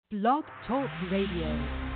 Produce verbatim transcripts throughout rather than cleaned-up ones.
Blog Talk Radio.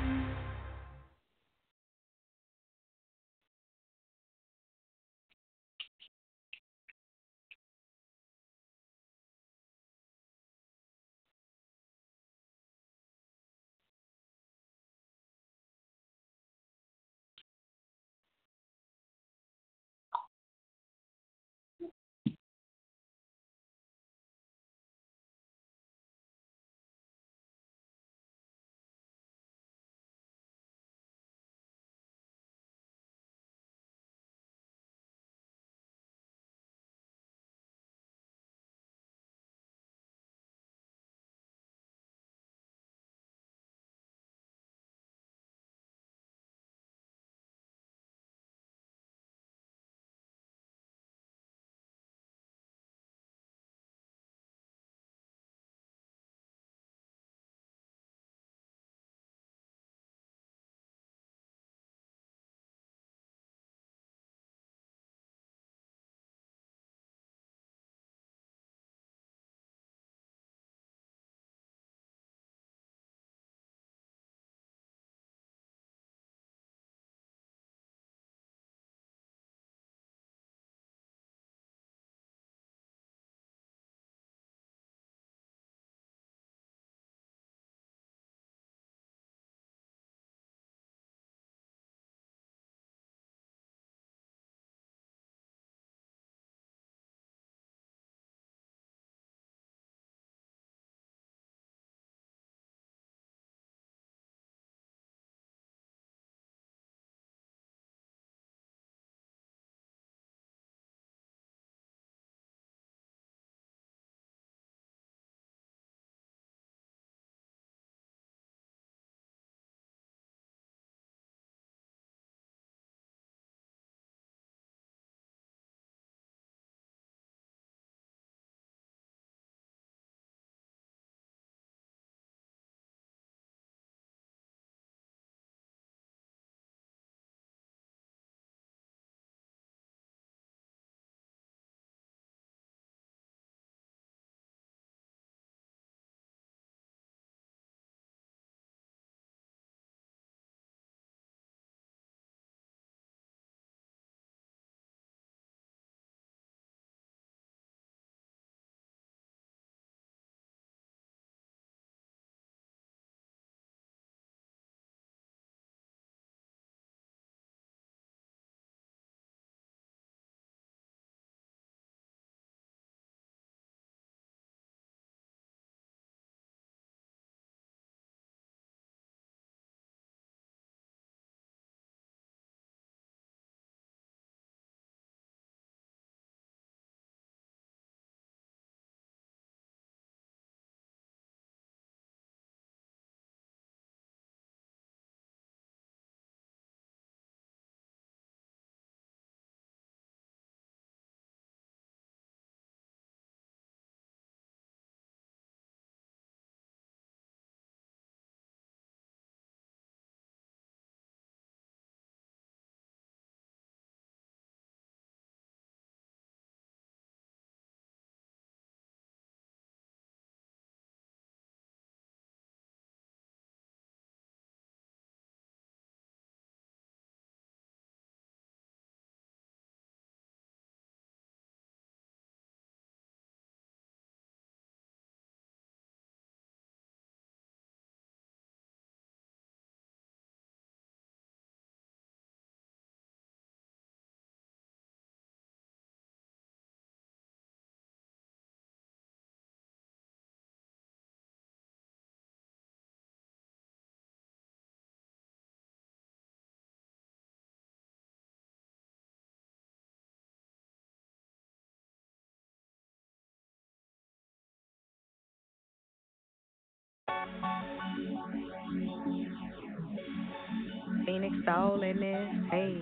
Phoenix Soul in this. Hey,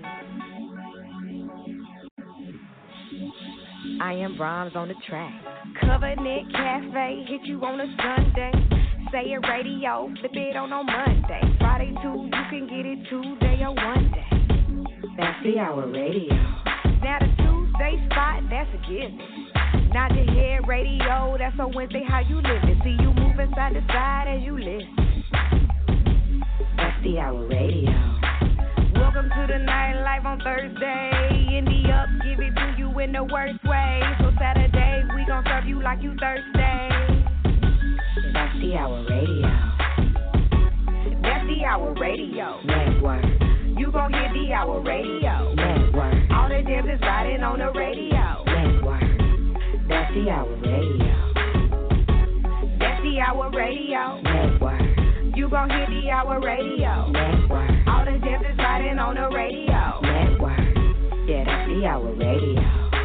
I am Brahms on the track. Covenant Cafe, hit you on a Sunday. Say it radio, flip it on on Monday. Friday too, you can get it Tuesday or one day. That's the hour radio. Now the Tuesday spot, that's a given. Not the head radio, that's on Wednesday how you live it. See you moving side to side as you listen. Thursday. Indie up, give it to you in the worst way. So Saturday, we gon' serve you like you thirsty. That's the Hour Radio. That's the Hour Radio Network. You gon' hear the Hour Radio Network. All the jams is riding on the radio Network. That's the Hour Radio. That's the Hour Radio Network. You gon' hear the Hour Radio Network. All the jams is riding on the radio Network. Yeah, that's the Hour Radio.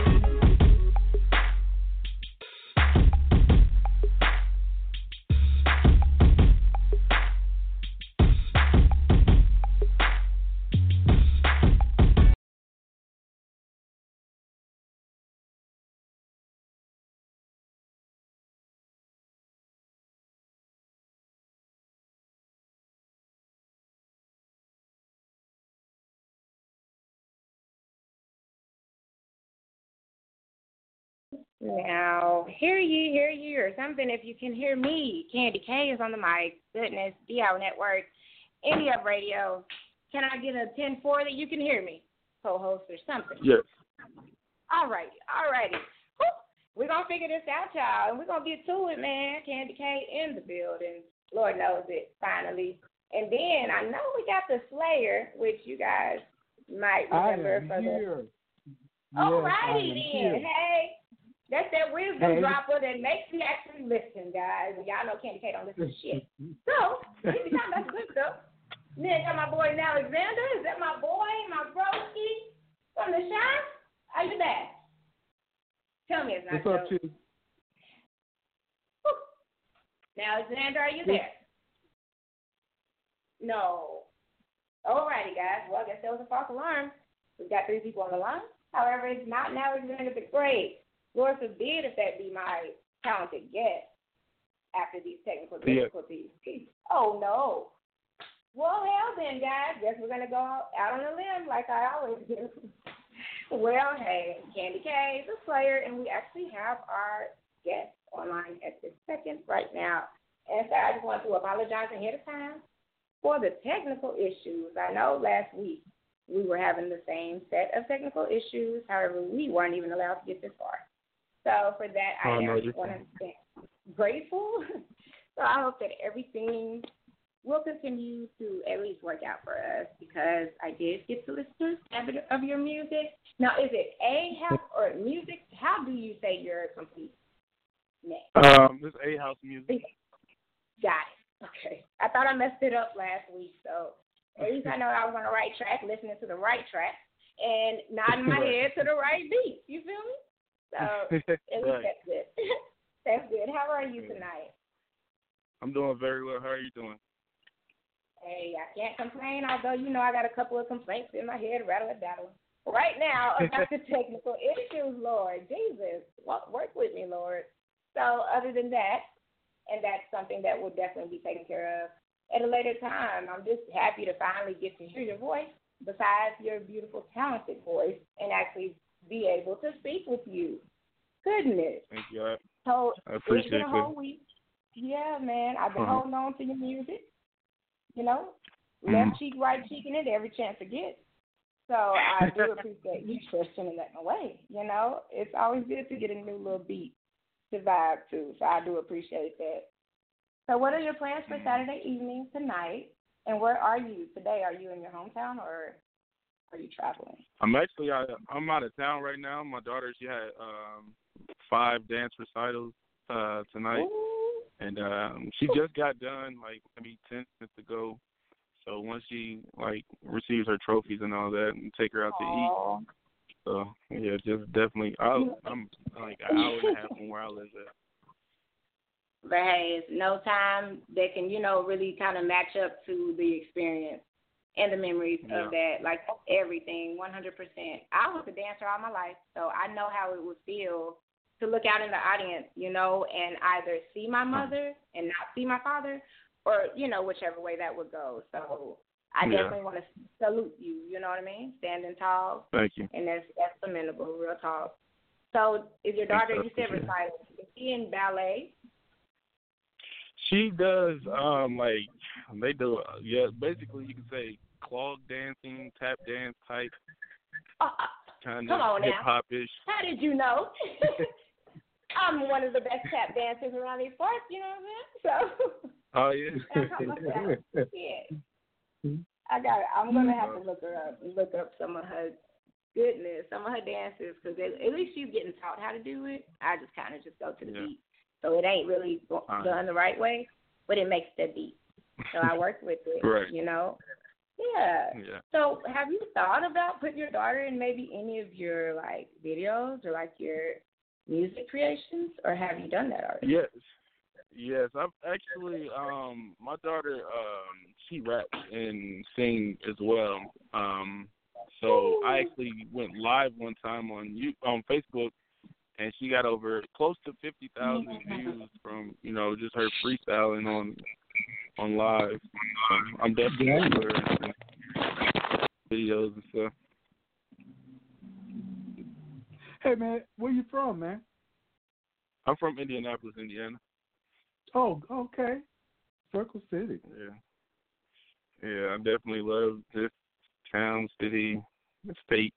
Now, hear ye, hear ye, or something if you can hear me. Candy K is on the mic. Goodness, D L Network, Indie Up Radio. Can I get a ten four that you can hear me? Co-host or something. Yes. All right, all righty. We're going to figure this out, y'all, and we're going to get to it, man. Candy K in the building. Lord knows it, finally. And then I know we got the Slayer, which you guys might remember. I am for here. the... All righty then. Hey. That's that wisdom Hey. dropper that makes me actually listen, guys. And y'all know Candy K don't listen to shit. So, we be talking about the good stuff. Then got my boy Alexander. Is that my boy, my broski from the shop? Are you there? Tell me it's not What's up, so. Chief? Now, Alexander, are you there? No. Alrighty, guys. Well, I guess that was a false alarm. We've got three people on the line. However, it's not now Alexander the Great. Lord forbid if that be my talented guest after these technical difficulties. Yeah. Oh, no. Well, hell then, guys. Guess we're going to go out on a limb like I always do. Well, hey, Candy K, the Slayer, and we actually have our guest online at this second right now. And so I just want to apologize ahead of time for the technical issues. I know last week we were having the same set of technical issues. However, we weren't even allowed to get this far. So for that, I Oh, am no, you're one hundred percent grateful. So I hope that everything will continue to at least work out for us because I did get to listen to a bit of your music. Now, is it A House or music? How do you say your complete name? Um, this A House Music. Got it. Okay. I thought I messed it up last week, so at least I know I was on the right track, listening to the right track, and nodding my head to the right beat. You feel me? So at least Right. that's good. That's good. How are you tonight? I'm doing very well. How are you doing? Hey, I can't complain, although you know I got a couple of complaints in my head, rattle and battle. Right now, about the technical issues, Lord. Jesus, work with me, Lord. So other than that, and that's something that will definitely be taken care of at a later time. I'm just happy to finally get to hear your voice, besides your beautiful, talented voice, and actually be able to speak with you. Goodness. Thank you. I, So I appreciate it's been a whole it. week. Yeah, man. I've been Uh-huh. holding on to your music. You know, Mhm. left cheek, right cheek, and it every chance to get. So I do appreciate you questioning that away. You know, it's always good to get a new little beat to vibe to. So I do appreciate that. So what are your plans for Saturday evening tonight? And where are you today? Are you in your hometown or are you traveling? I'm actually out, I'm out of town right now. My daughter, she had um, five dance recitals uh, tonight. Ooh. And um, she just got done like maybe ten minutes ago. So once she like receives her trophies and all that, and take her out Aww. to eat. So yeah, just definitely. I'll, I'm like an hour and a half from where I live at. But hey, it's no time that can, you know, really kind of match up to the experience and the memories Yeah. of that. Like everything, one hundred percent. I was a dancer all my life, so I know how it would feel to look out in the audience, you know, and either see my mother and not see my father, or, you know, whichever way that would go. So I Yeah. definitely want to salute you, you know what I mean? Standing tall. Thank you. And that's, that's commendable, real talk. So is your daughter, you said recital, is she in ballet? She does um like they do uh, yeah basically you can say clog dancing, tap dance type kind Come of on now. hip hop ish. How did you know? I'm one of the best tap dancers around these parts, you know what I'm saying? So. Oh yeah. That's how much that- yeah. I got it. I'm gonna have to look her up and look up some of her goodness, some of her dances, because at least she's getting taught how to do it. I just kind of just go to the Yeah. beat, so it ain't really Uh, done the right way, but it makes the beat. So I work with it, Right. you know. Yeah. Yeah. So have you thought about putting your daughter in maybe any of your like videos or like your music creations, or have you done that already? Yes. Yes, I've actually, um, my daughter, um, she raps and sings as well. Um, so I actually went live one time on you on Facebook, and she got over close to fifty thousand views from, you know, just her freestyling on on live. Um, I'm definitely for her videos and stuff. Hey, man, where you from, man? I'm from Indianapolis, Indiana. Oh, okay. Circle City. Yeah. Yeah, I definitely love this town, city, state.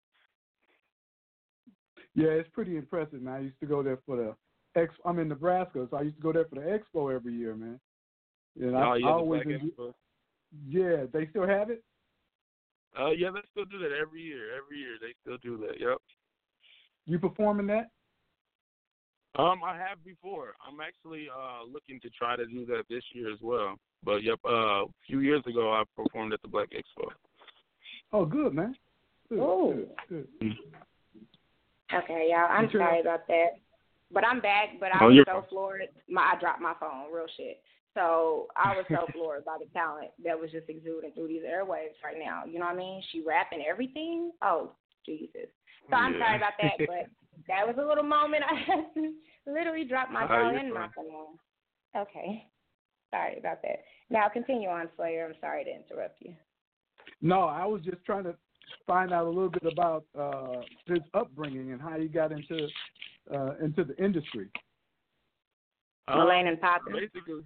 Yeah, it's pretty impressive, man. I used to go there for the Ex. I'm in Nebraska, so I used to go there for the expo every year, man. And I, oh, yeah, I the always Black enjoy, Expo. yeah, they still have it. Uh, yeah, they still do that every year. Every year they still do that. Yep. You performing that? Um, I have before. I'm actually uh looking to try to do that this year as well. But yep, uh, a few years ago I performed at the Black Expo. Oh, good, man. Good, Ooh. good, good. Okay, y'all. I'm Sure. sorry about that, but I'm back. But I Oh, was you're so floored. My I dropped my phone. Real shit. So I was so floored by the talent that was just exuding through these airwaves right now. You know what I mean? She rapping everything. Oh, Jesus. So I'm Yeah. sorry about that, but that was a little moment I had to literally drop my Oh, phone you're and my fine. phone. Okay. Sorry about that. Now continue on, Slayer. I'm sorry to interrupt you. No, I was just trying to find out a little bit about uh, his upbringing and how he got into uh, into the industry. Um, Mullane and Poppin'. Basically,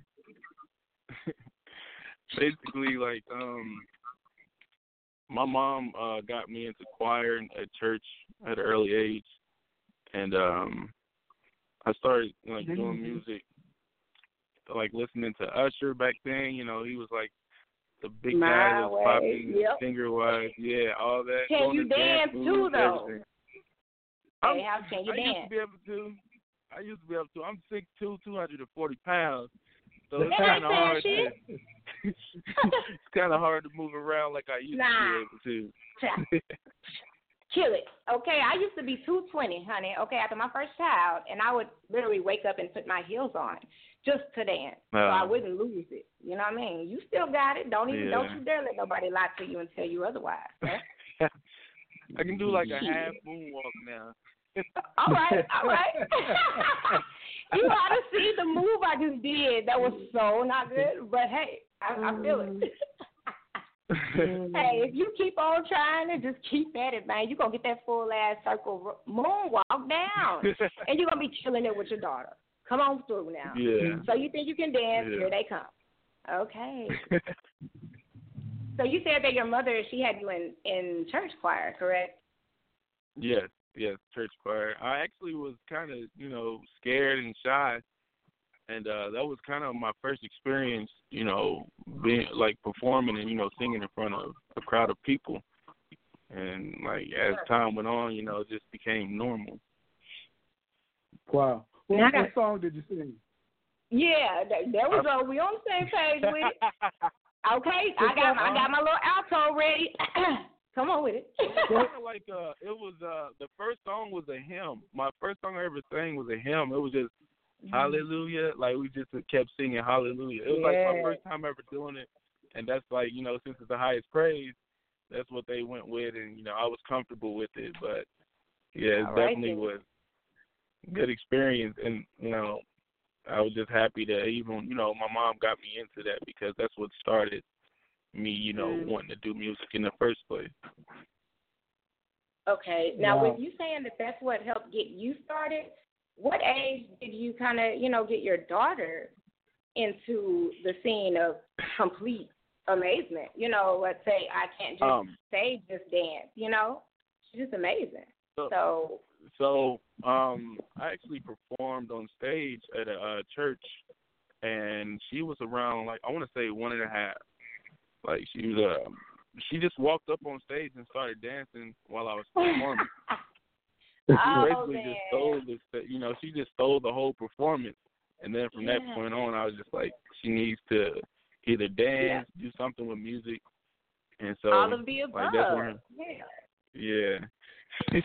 basically, like um, my mom uh got me into choir at church at an early age, and um, I started like doing music, like listening to Usher back then. You know, he was like the big My guy that was way, popping, yep. singer wise, yeah, all that. Can going you to dance moves, too, though? everything. Hey, I'm- how can you I used to dance? be able to. I used to be able to. I'm six two, two hundred forty pounds, so it's That kind of ain't hard saying to. It's kind of hard to move around like I used Nah. to be able to. Kill it. Okay, I used to be two twenty, honey. Okay, after my first child, and I would literally wake up and put my heels on just to dance, so I Uh, wouldn't lose it. You know what I mean? You still got it. Don't even Yeah. don't you dare let nobody lie to you and tell you otherwise. Okay? I can do like a half moonwalk now. all right, all right. You ought to see the move I just did. That was so not good, but hey, I, I feel it. Hey, if you keep on trying and just keep at it, man, you're going to get that full ass circle ro- moonwalk down. And you're going to be chilling it with your daughter. Come on through now. Yeah. So you think you can dance? Yeah. Here they come. Okay. So you said that your mother, she had you in, in church choir, correct? Yes, yes, church choir. I actually was kind of, you know, scared and shy, and uh, that was kind of my first experience, you know, being like performing and you know singing in front of a crowd of people. And like as time went on, you know, it just became normal. Wow. What, Now I what got- song did you sing? Yeah, there, there we go. We on the same page with it. Okay, I got my, I got my little alto ready. Come on with it. Kind of like uh, it was uh, the first song was a hymn. My first song I ever sang was a hymn. It was just Hallelujah. Like we just kept singing Hallelujah. It was like my Yeah. first time ever doing it, and that's like you know since it's the highest praise, that's what they went with, and you know I was comfortable with it. But yeah, it All right, definitely then. was a good experience, and you know I was just happy that even you know my mom got me into that because that's what started me you know Mm. wanting to do music in the first place. Okay. Now, Wow. with you saying that that's what helped get you started, what age did you kind of, you know, get your daughter into the scene of complete amazement? You know, let's say I can't just Um, say just dance, you know? She's just amazing. So, So, so um, I actually performed on stage at a uh, church, and she was around like I want to say one and a half. Like she was, uh, she just walked up on stage and started dancing while I was performing. She oh, basically man. just stole this, you know, she just stole the whole performance. And then from yeah. that point on, I was just like, she needs to either dance, yeah. do something with music. And so, all of the above. like, that's where, yeah. yeah.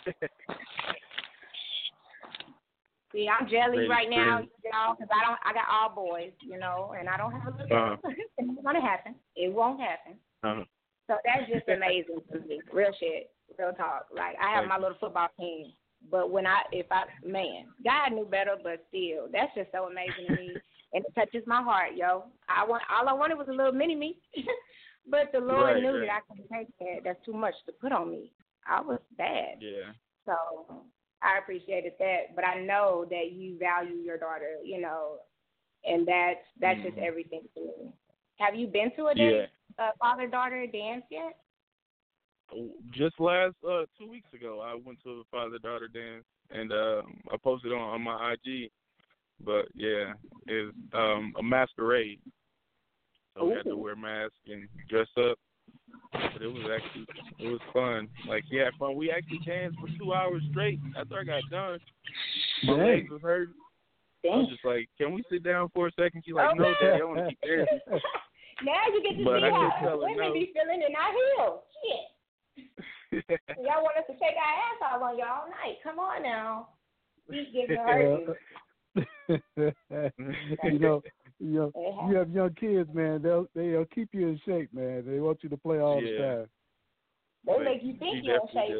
See, I'm jelly Great right now, experience. y'all, because I don't, I got all boys, you know, and I don't have a little girl. Uh-huh. It's not gonna happen. It won't happen. Uh-huh. So that's just amazing to me. Real shit, real talk. Like I have Thank my little football team, but when I, if I, man, God knew better, but still, that's just so amazing to me, and it touches my heart, yo. I want, all I wanted was a little mini me, but the Lord Right, knew right. that I couldn't take that. That's too much to put on me. I was bad. Yeah. So I appreciated that, but I know that you value your daughter, you know, and that's that's mm-hmm. just everything to me. Have you been to a Yeah. dance, uh, father-daughter dance yet? Just last uh, two weeks ago, I went to a father-daughter dance, and um, I posted on, on my I G. But yeah, it's um, a masquerade. So we had to wear masks and dress up. But it was actually, it was fun. Like, she had fun. We actually danced for two hours straight after I got done. My Dang. legs was hurting. I was just like, can we sit down for a second? She's like, no, Daddy, I want to keep dancing. Now you get to But see I how could tell her women no. be feeling in our heels. Shit. Y'all want us to take our ass off on you all night. Come on now. He's getting hurt. you know, you know, you have young kids, man. They'll they'll keep you in shape, man. They want you to play all Yeah. the time. They make you think you're in shape.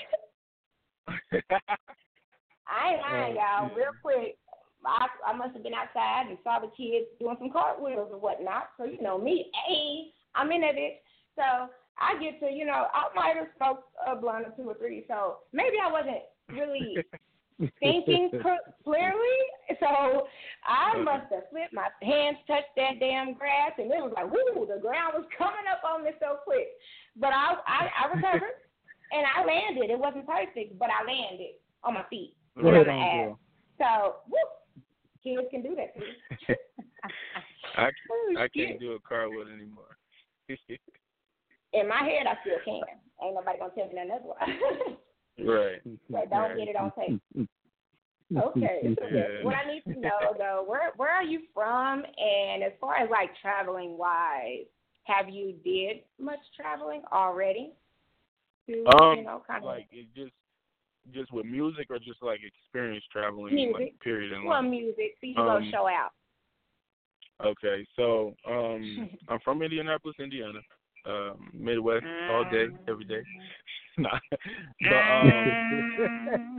I ain't lying, y'all. Real quick, I, I must have been outside and saw the kids doing some cartwheels or whatnot. So, you know me, hey, I'm in that bitch. So I get to, you know, I might have smoked a blunt or two or three. So maybe I wasn't really thinking clearly. So I must have flipped. My hands touched that damn grass, and it was like, whoo, the ground was coming up on me so quick. But I, I, I recovered, and I landed. It wasn't perfect, but I landed on my feet. Right on on, my ass. girl. So, woo, kids can do that too. I, Oh, I shit. can't do a cartwheel anymore. In my head, I still can. Ain't nobody gonna tell me nothing otherwise. Right. So don't Right. get it on tape. Okay. So Yeah. what I need to know though, where where are you from? And as far as like traveling wise, have you did much traveling already? To, Um, you know, kind of like it just, just with music or just like experience traveling, music. like period in Well, life. music. So you Um, go show out. Okay, so um, I'm from Indianapolis, Indiana. Um, Midwest, all day, every day. Nah, but um,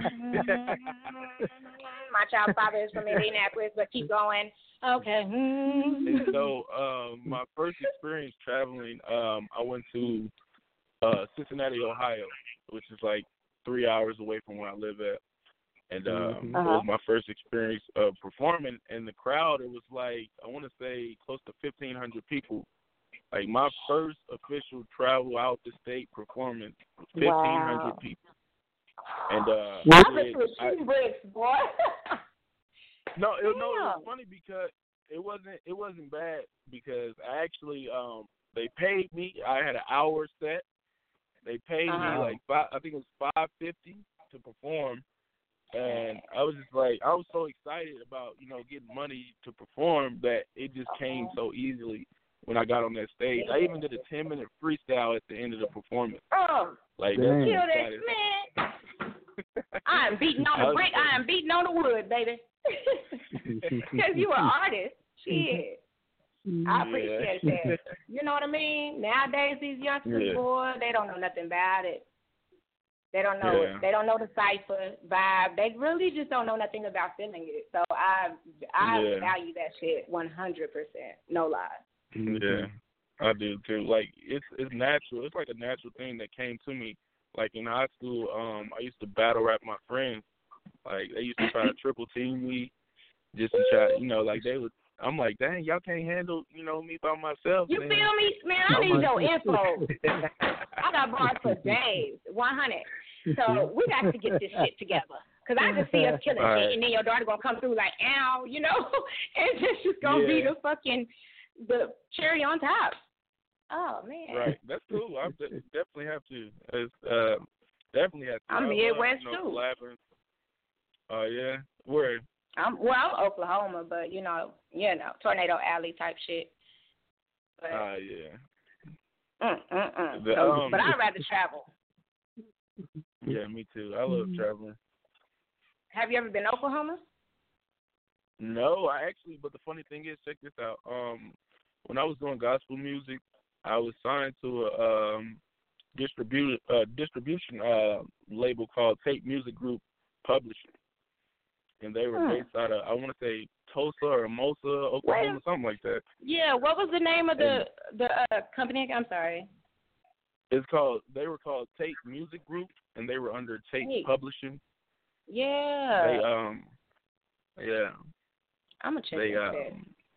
My child's father is from Indianapolis, but keep going. Okay. and so um, my first experience traveling, um, I went to uh, Cincinnati, Ohio, which is like three hours away from where I live at. And um, Uh-huh. it was my first experience of performing. In the crowd, it was like, I want to say close to fifteen hundred people. Like my first official travel out the state performance was fifteen hundred Wow. people. And uh, I I went did- to a I- shooting bricks, boy. No, it, no, it was Damn. funny because it wasn't it wasn't bad because I actually um they paid me. I had an hour set. They paid Uh-huh. me like five, I think it was five fifty to perform, and I was just like I was so excited about you know getting money to perform that it just came so easily when I got on that stage. I even did a ten minute freestyle at the end of the performance. Um, Like Damn. that's kill how that excited. man. I am beating on I the was- brick. I am beating on the wood, baby. Because you an artist. Shit. I appreciate Yeah. that. You know what I mean? Nowadays, these youngsters, Yeah. boy, they don't know nothing about it. They don't know Yeah. it. They don't know the cipher vibe. They really just don't know nothing about feeling it. So I I Yeah. value that shit one hundred percent. No lie. Yeah, I do too. Like it's it's natural. It's like a natural thing that came to me. Like in high school, um, I used to battle rap my friends. Like they used to try to triple team me, just to try. You know, like they would. I'm like, dang, y'all can't handle you know me by myself. You man. feel me? Man, I I'm need like- your info. I got bars for days. one hundred. So we got to get this shit together. Because I just see us killing right. shit, and then your daughter going to come through like, ow, you know? And this is going to yeah. be the fucking, the cherry on top. Oh, man. Right. That's cool. I definitely have to. It's, uh, definitely have to. I'm Midwest, you know, too. Oh, uh, yeah? Where? I'm, well, I'm Oklahoma, but, you know, you know, Tornado Alley type shit. Oh, uh, yeah. Mm, mm, mm. The, so, um, but I'd rather travel. Yeah, me too. I love traveling. Have you ever been to Oklahoma? No, I actually, but the funny thing is, check this out. Um, when I was doing gospel music, I was signed to a um, distribu- uh, distribution uh, label called Tape Music Group Publishing. And they were hmm. based out of, I want to say, Tulsa or Mosa, Oklahoma, Wait. something like that. Yeah, what was the name of the, and the uh, company? I'm sorry. It's called, they were called Tape Music Group, and they were under Tape Hey. Publishing. Yeah. They, um, yeah. I'm going to check they, that um,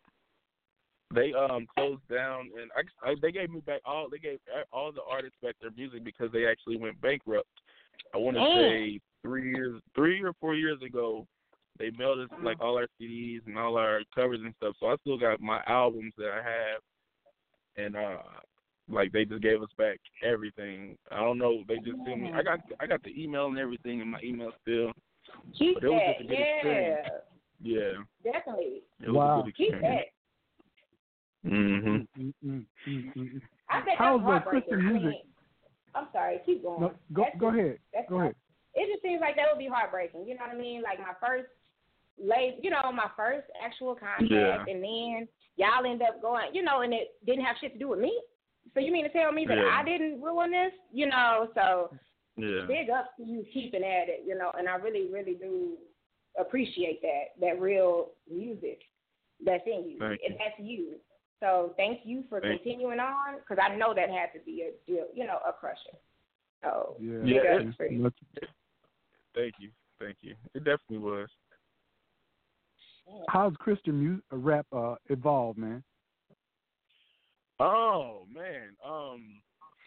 They um closed down, and I, I, they gave me back all. They gave all the artists back their music because they actually went bankrupt. I want to say three years, three or four years ago, they mailed us like all our C Ds and all our covers and stuff. So I still got my albums that I have, and uh, like they just gave us back everything. I don't know. They just sent me. I got I got the email and everything in my email still. Keep but it was that. just a good Yeah. experience. Yeah. Definitely. It was wow. a good Keep experience. that. Mhm. Mm-mm-mm-mm. I think How's that's the heartbreaking. Christian I music? mean, I'm sorry. Keep going. No, go That's go just, ahead. That's Go not, ahead. It just seems like that would be heartbreaking. You know what I mean? Like my first, late, you know, my first actual contract, Yeah. and then y'all end up going, you know, and it didn't have shit to do with me. So you mean to tell me that Yeah. I didn't ruin this? You know, so Yeah. big up to you keeping at it, you know, and I really, really do appreciate that, that real music that's in you. Thank you. And that's you. So thank you for Thank continuing on, because I know that had to be a deal, you know, a crusher. So Yeah. big Yeah, up for you. Thank you. Thank you. It definitely was. How's Christian music, uh, rap uh, evolved, man? Oh man, um,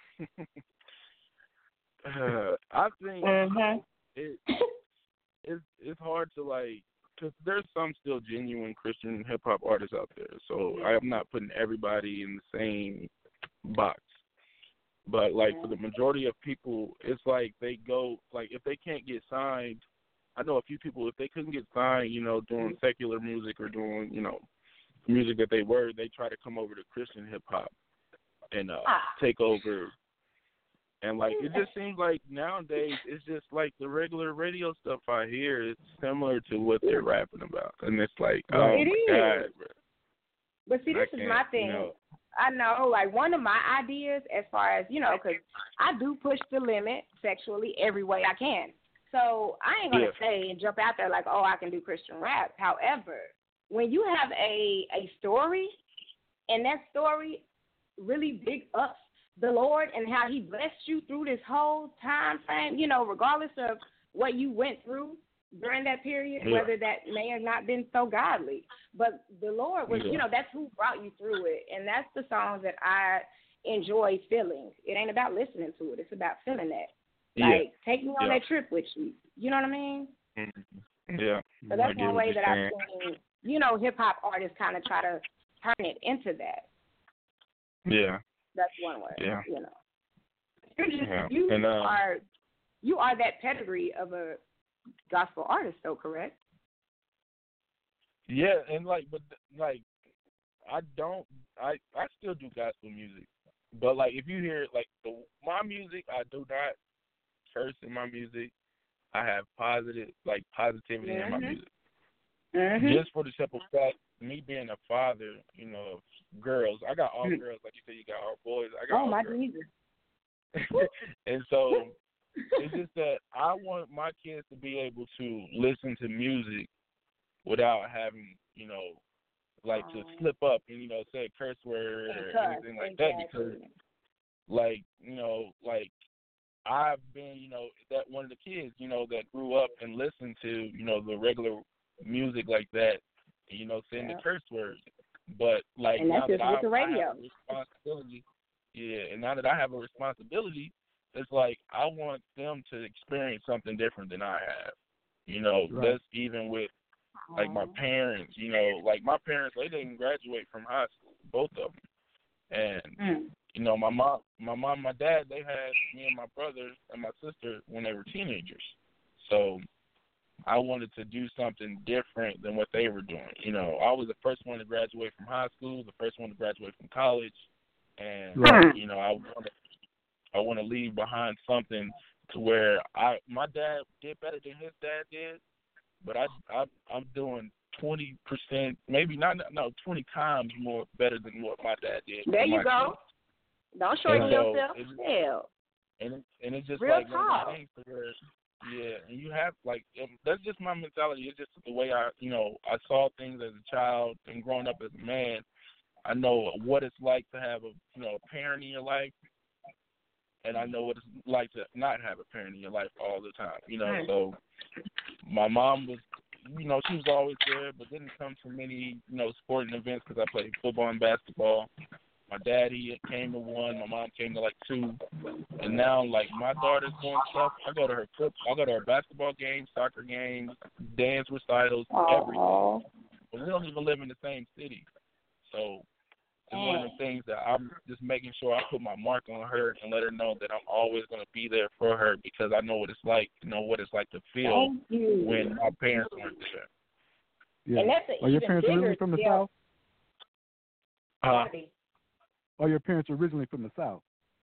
uh, I think Mhm. it it's it's hard to like, because there's some still genuine Christian hip hop artists out there. So I am not putting everybody in the same box. But like for the majority of people, it's like they go like if they can't get signed. I know a few people, if they couldn't get signed, you know, doing secular music or doing, you know, music that they were, they try to come over to Christian hip hop and uh, Ah. take over. And like it just seems like nowadays it's just like the regular radio stuff I hear is similar to what they're rapping about, and it's like, oh It my is. God, bro. But see, I this is my can't, thing. you know. I know, like, one of my ideas as far as, you know, because I do push the limit sexually every way I can. So I ain't going to Yeah. say and jump out there like, oh, I can do Christian rap. However, when you have a, a story, and that story really big ups the Lord and how he blessed you through this whole time frame, you know, regardless of what you went through during that period, Yeah. whether that may have not been so godly. But the Lord was, Yeah. you know, that's who brought you through it. And that's the songs that I enjoy feeling. It ain't about listening to it. It's about feeling that. Like, Yeah. take me on Yeah. that trip with you. You know what I mean? Mm-hmm. Yeah. So that's I get one what way you're that I've saying. seen, you know, hip-hop artists kind of try to turn it into that. Yeah. That's one way, Yeah. you know. You're just, Yeah. You And, um, are you are that pedigree of a gospel artist, though, correct? Yeah, and like, but like, I don't, I I still do gospel music, but like, if you hear like the my music, I do not curse in my music. I have positive, like positivity in my Mhm. music. Mm-hmm. Just for the simple fact, me being a father, you know, of girls, I got all Mhm. girls, like you said, you got all boys. I got Oh, all my girls. Jesus. And so it's just that I want my kids to be able to listen to music without having, you know, like to slip up and, you know, say a curse word or Because, anything like exactly. that, because, like, you know, like I've been, you know, that one of the kids, you know, that grew up and listened to, you know, the regular music like that, and, you know, saying Yeah. the curse words. But like And now that's that just with I, the I radio. have a responsibility, yeah, and now that I have a responsibility it's like I want them to experience something different than I have. You know, Right. that's even with like my parents. You know, like my parents, they didn't graduate from high school, both of them. And Mm. you know, my mom, my mom, and my dad, they had me and my brother and my sister when they were teenagers. So I wanted to do something different than what they were doing. You know, I was the first one to graduate from high school, the first one to graduate from college, and Right. you know, I want to, I want to leave behind something to where I, my dad did better than his dad did, but I, I I'm doing twenty percent, maybe not, no, twenty times more better than what my dad did. There for you my go. kids. Don't shorten And so yourself. it- Hell. And it, and it's just Real like one of talk. those things to where, yeah, and you have like um, that's just my mentality. It's just the way I, you know, I saw things as a child and growing up as a man. I know what it's like to have a, you know, a parent in your life, and I know what it's like to not have a parent in your life all the time. You know, Mm. so my mom was, you know, she was always there, but didn't come to many, you know, sporting events because I played football and basketball. My daddy came to one, my mom came to like two, and now like my daughter's doing stuff. I go to her foot, I go to her basketball games, soccer games, dance recitals, everything. Oh. But we don't even live in the same city, so it's one of the things that I'm just making sure I put my mark on her and let her know that I'm always going to be there for her because I know what it's like, you know what it's like to feel Thank you. when my parents weren't there. Yeah. And that's an Are your even parents bigger originally from the deal. South? Uh, Party. Are your parents originally from the South?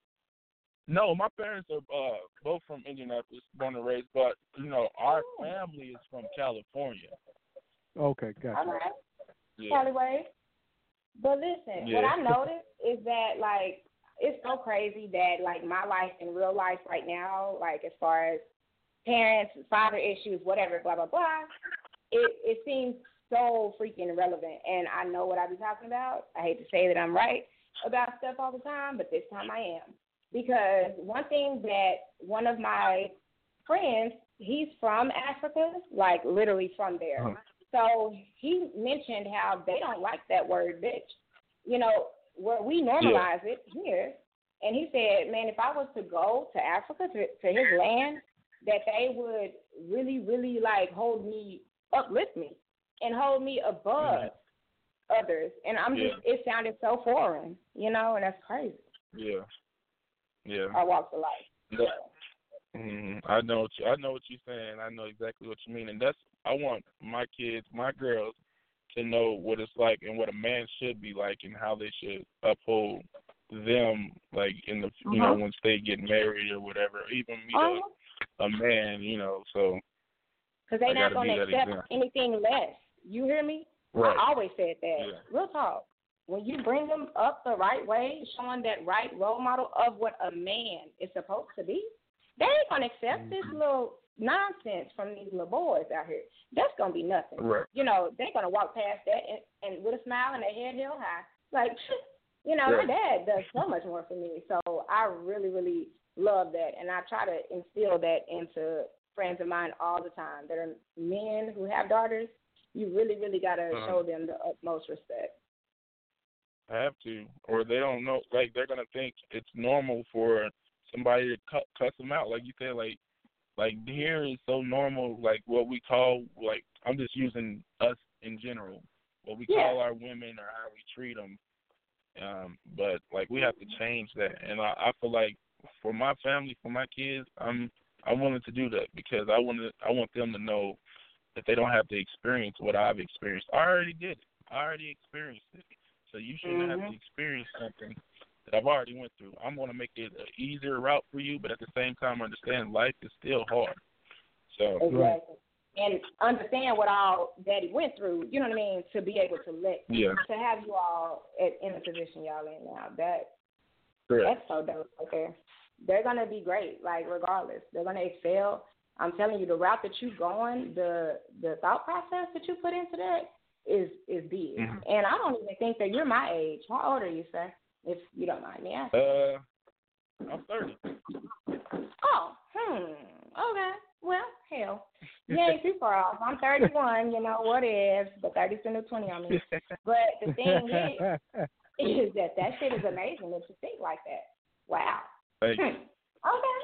No, my parents are uh, both from Indianapolis, born and raised, but, you know, our family is from California. Okay, gotcha. All right. Yeah. Cali Wave. But listen, what Yeah. I noticed is that, like, it's so crazy that, like, my life in real life right now, like, as far as parents, father issues, whatever, blah, blah, blah, it, it seems so freaking relevant. And I know what I be talking about. I hate to say that I'm right about stuff all the time, but this time I am. Because one thing that one of my friends, he's from Africa, like literally from there. Uh-huh. So he mentioned how they don't like that word bitch. You know, where we normalize it here. And he said, man, if I was to go to Africa, to, to his land, that they would really, really like hold me, uplift me, and hold me above Mm-hmm. others. And I'm Yeah. just, it sounded so foreign, you know, and that's crazy. Yeah. Yeah. Our walks of life. Yeah. Mm-hmm. I know what you, I know what you're saying. I know exactly what you mean, and that's I want my kids, my girls, to know what it's like and what a man should be like, and how they should uphold them, like in the you know Uh-huh. once they get married or whatever, even meet Uh-huh. a, a man, you know. So Because they're I not gotta going be to that accept example. anything less. You hear me? Right. I always said that. Yeah. Real talk. When you bring them up the right way, showing that right role model of what a man is supposed to be, they ain't going to accept this little nonsense from these little boys out here. That's going to be nothing. Right. You know, they're going to walk past that and, and with a smile and their head held high. Like, you know, Right. my dad does so much more for me. So I really, really love that. And I try to instill that into friends of mine all the time that are men who have daughters. You really, really got to Uh-huh. show them the utmost respect. I have to, or they don't know. Like they're gonna think it's normal for somebody to cut, cuss them out. Like you said, like like here is so normal. Like what we call like I'm just using us in general. What we Yeah. call our women or how we treat them. Um, but like we have to change that. And I, I feel like for my family, for my kids, I'm I'm willing to do that because I want to I want them to know that they don't have to experience what I've experienced. I already did it. I already experienced it. So you shouldn't Mm-hmm. have to experience something that I've already went through. I'm going to make it an easier route for you, but at the same time, understand life is still hard. So Exactly. Right. And understand what all Daddy went through, you know what I mean, to be able to let, yeah, to have you all at, in the position y'all in now. That correct. That's so dope right there. They're going to be great, like, regardless. They're going to excel. I'm telling you, the route that you're going, the the thought process that you put into that is is big. Mm-hmm. And I don't even think that you're my age. How old are you, sir, if you don't mind me asking? Uh, I'm thirty. Oh, hmm. Okay. Well, hell, you ain't too far off. I'm thirty-one, you know, what if, but thirty's the new twenty on me. But the thing is, is that that shit is amazing that you think like that. Wow. Thank you. Hmm. Okay.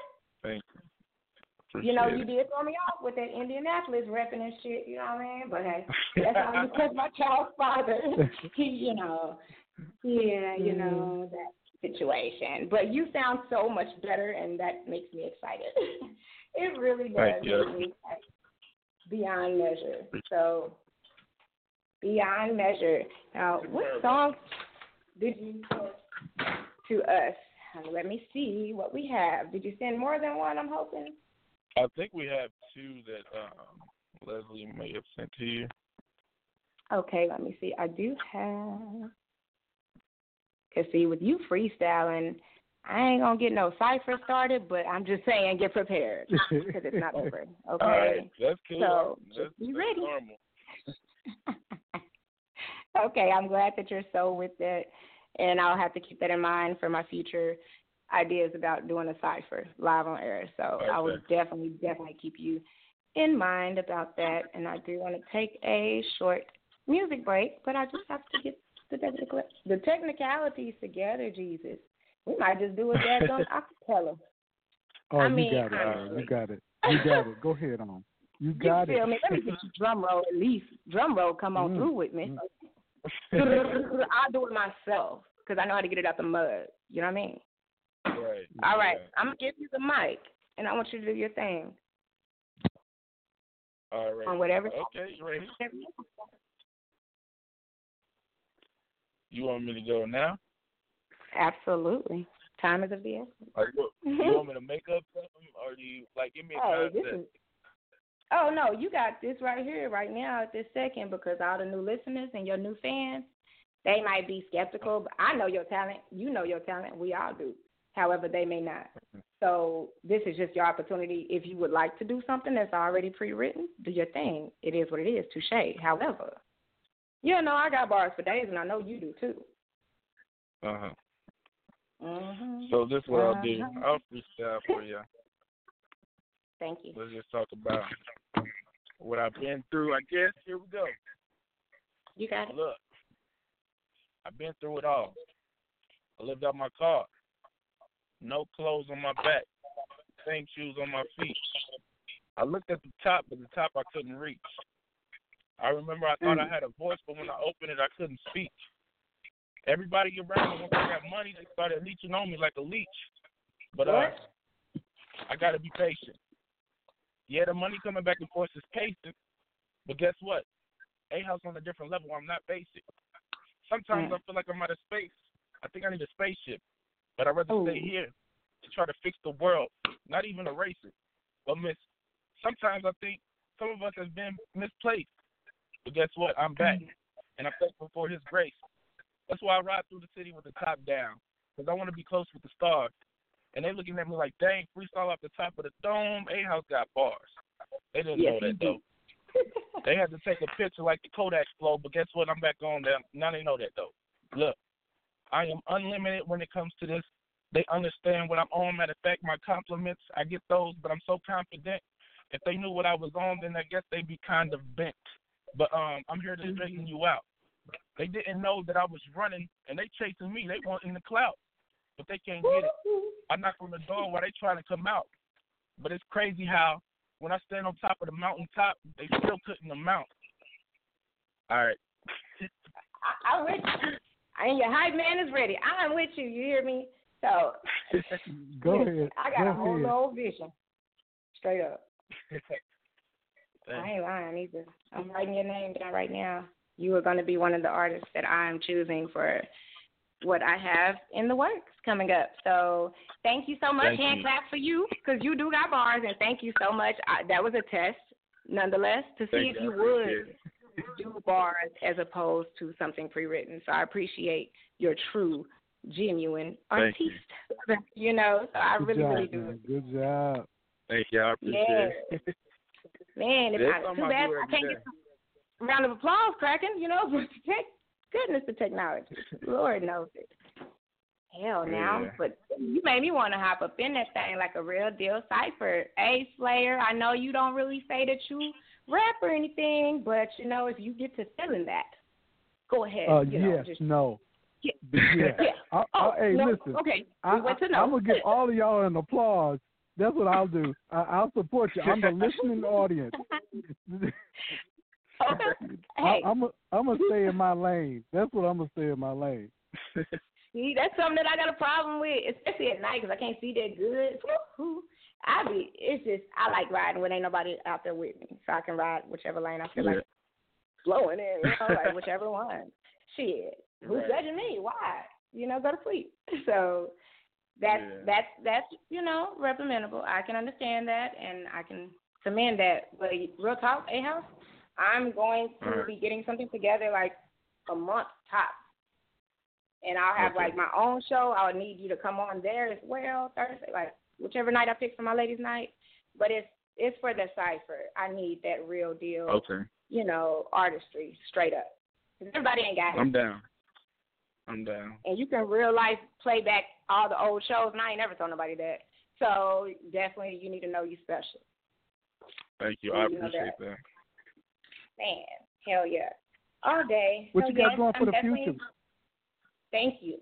Thank you. You know, Appreciate you it. did throw me off with that Indianapolis repping and shit, you know what I mean? But hey, that's only because my child's father, he, you know, yeah, you know, that situation. But you sound so much better, and that makes me excited. It really does Thank you. make me excited. Beyond measure. So, beyond measure. Now, what song did you send to us? Let me see what we have. Did you send more than one, I'm hoping? I think we have two that um, Leslie may have sent to you. Okay, let me see. I do have. Because, see, with you freestyling, I ain't going to get no cipher started, but I'm just saying get prepared because it's not over. Okay? All right, that's cool. So, that's, just be that's ready. normal. Okay, I'm glad that you're so with it, and I'll have to keep that in mind for my future ideas about doing a cipher live on air. So Okay. I will definitely, definitely keep you in mind about that. And I do want to take a short music break, but I just have to get the technical, the technicalities together, Jesus. We might just do a daggone acapella. Oh, I you mean, got it. honestly. You got it. You got it. Go ahead on. You got you feel it. me? Let me get you drum roll at least. Drum roll, come on Mm. through with me. Mm. I'll do it myself because I know how to get it out the mud. You know what I mean? Right. All right. Yeah. I'm going to give you the mic, and I want you to do your thing. All right. On whatever. Okay, you ready? You want me to go now? Absolutely. Time is of the essence. Like, what, you want me to make up something, or do you, like, give me a Hey, concept? this is, oh, no, you got this right here, right now, at this second, because all the new listeners and your new fans, they might be skeptical, but I know your talent. You know your talent. We all do. However, they may not. So this is just your opportunity. If you would like to do something that's already pre-written, do your thing. It is what it is, touche. However, you know, I got bars for days, and I know you do, too. Uh-huh. Mm-hmm. So this is what I'll do. Uh-huh. I'll freestyle for you. Thank you. Let's just talk about what I've been through, I guess. Here we go. You got it. Look, I've been through it all. I lived out my car. No clothes on my back. Same shoes on my feet. I looked at the top, but the top I couldn't reach. I remember I thought I had a voice, but when I opened it, I couldn't speak. Everybody around me, once I got money, they started leeching on me like a leech. But uh, I got to be patient. Yeah, the money coming back and forth is patient, but guess what? A-House on a different level. I'm not basic. Sometimes mm. I feel like I'm out of space. I think I need a spaceship, but I'd rather Ooh. stay here to try to fix the world, not even erase it. But miss, sometimes I think some of us have been misplaced. But guess what? I'm back, and I'm thankful for his grace. That's why I ride through the city with the top down, because I want to be close with the stars. And they looking at me like, dang, freestyle off the top of the dome, A-House got bars. They didn't yes, know that, though. They had to take a picture like the Kodak flow, but guess what? I'm back on them. Now they know that, though. Look, I am unlimited when it comes to this. They understand what I'm on. Matter of fact, my compliments, I get those, but I'm so confident. If they knew what I was on, then I guess they'd be kind of bent. But um, I'm here to straighten you out. They didn't know that I was running, and they chasing me. They want in the clout, but they can't get it. I knock on the door while they trying to come out. But it's crazy how when I stand on top of the mountaintop, they still couldn't amount. All right. I, I'm with you. And your hype man is ready. I'm with you. You hear me? So go ahead. I got go a whole ahead. little vision. Straight up. I ain't lying either. I'm writing your name down right now. You are going to be one of the artists that I'm choosing for what I have in the works coming up. So thank you so much. Thank Hand you. clap for you because you do got bars, and thank you so much. I, that was a test, nonetheless, to see thank if you, you would do bars as opposed to something pre-written. So I appreciate your true, genuine artiste. You. you know, so I Good really, job, really do. Man. Good job. Thank you. I appreciate yeah. it. Man, if There's I, too I bad do I can't day. get some round of applause cracking, you know, but thank goodness the technology. Lord knows it. Hell now. Yeah. But you made me want to hop up in that thing like a real deal cipher. Hey, Slayer, I know you don't really say that you rap or anything, but, you know, if you get to feeling that, go ahead. Uh, you yes, know, just, no. Yeah. yeah. yeah. I, I, oh, hey, no. listen. Okay. I, We went to I, no. I'm going to give all of y'all an applause That's what I'll do. I, I'll support you. I'm the listening audience. Okay. I, Hey, I'm a, I'm gonna stay in my lane. That's what I'm gonna stay in my lane. see, that's something that I got a problem with, especially at night because I can't see that good. Woo-hoo. I be, it's just I like riding when ain't nobody out there with me, so I can ride whichever lane I feel Yeah. like flowing in, you know, like whichever one. Shit, who's Right. judging me? Why? You know, go to sleep. So that's Yeah. that's that's you know reprimandable. I can understand that and I can commend that. But real talk, A House, I'm going to All right. be getting something together like a month tops. And I'll have Okay. like my own show. I'll need you to come on there as well Thursday, like whichever night I pick for my ladies' night. But it's it's for the cipher. I need that real deal, Okay. you know, artistry straight up. 'Cause everybody ain't got it. I'm down. I'm down. And you can real life play back all the old shows, and I ain't never told nobody that. So definitely you need to know you special. Thank you. You I know appreciate that. that. Man, hell yeah. All day. What Hell you got yes, going for I'm the definitely- future? Thank you.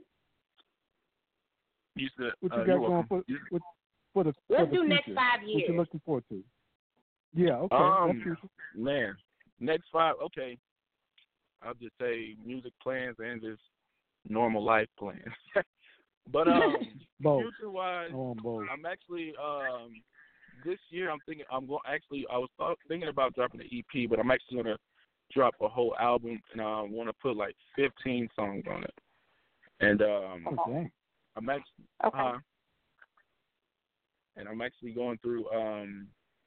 You said What uh, you got you're going welcome. for, for for the Let's for the do future? next five What years. you looking forward to? Yeah. Okay. Um, that's future. Man, next five. Okay, I'll just say music plans and just normal life plans. But um, Both. future wise, I want both. I'm actually um this year I'm thinking I'm going actually I was thought, thinking about dropping an E P, but I'm actually gonna drop a whole album and I want to put like fifteen songs on it. And um, Oh, dang. I'm actually Okay. uh, and I'm actually going through um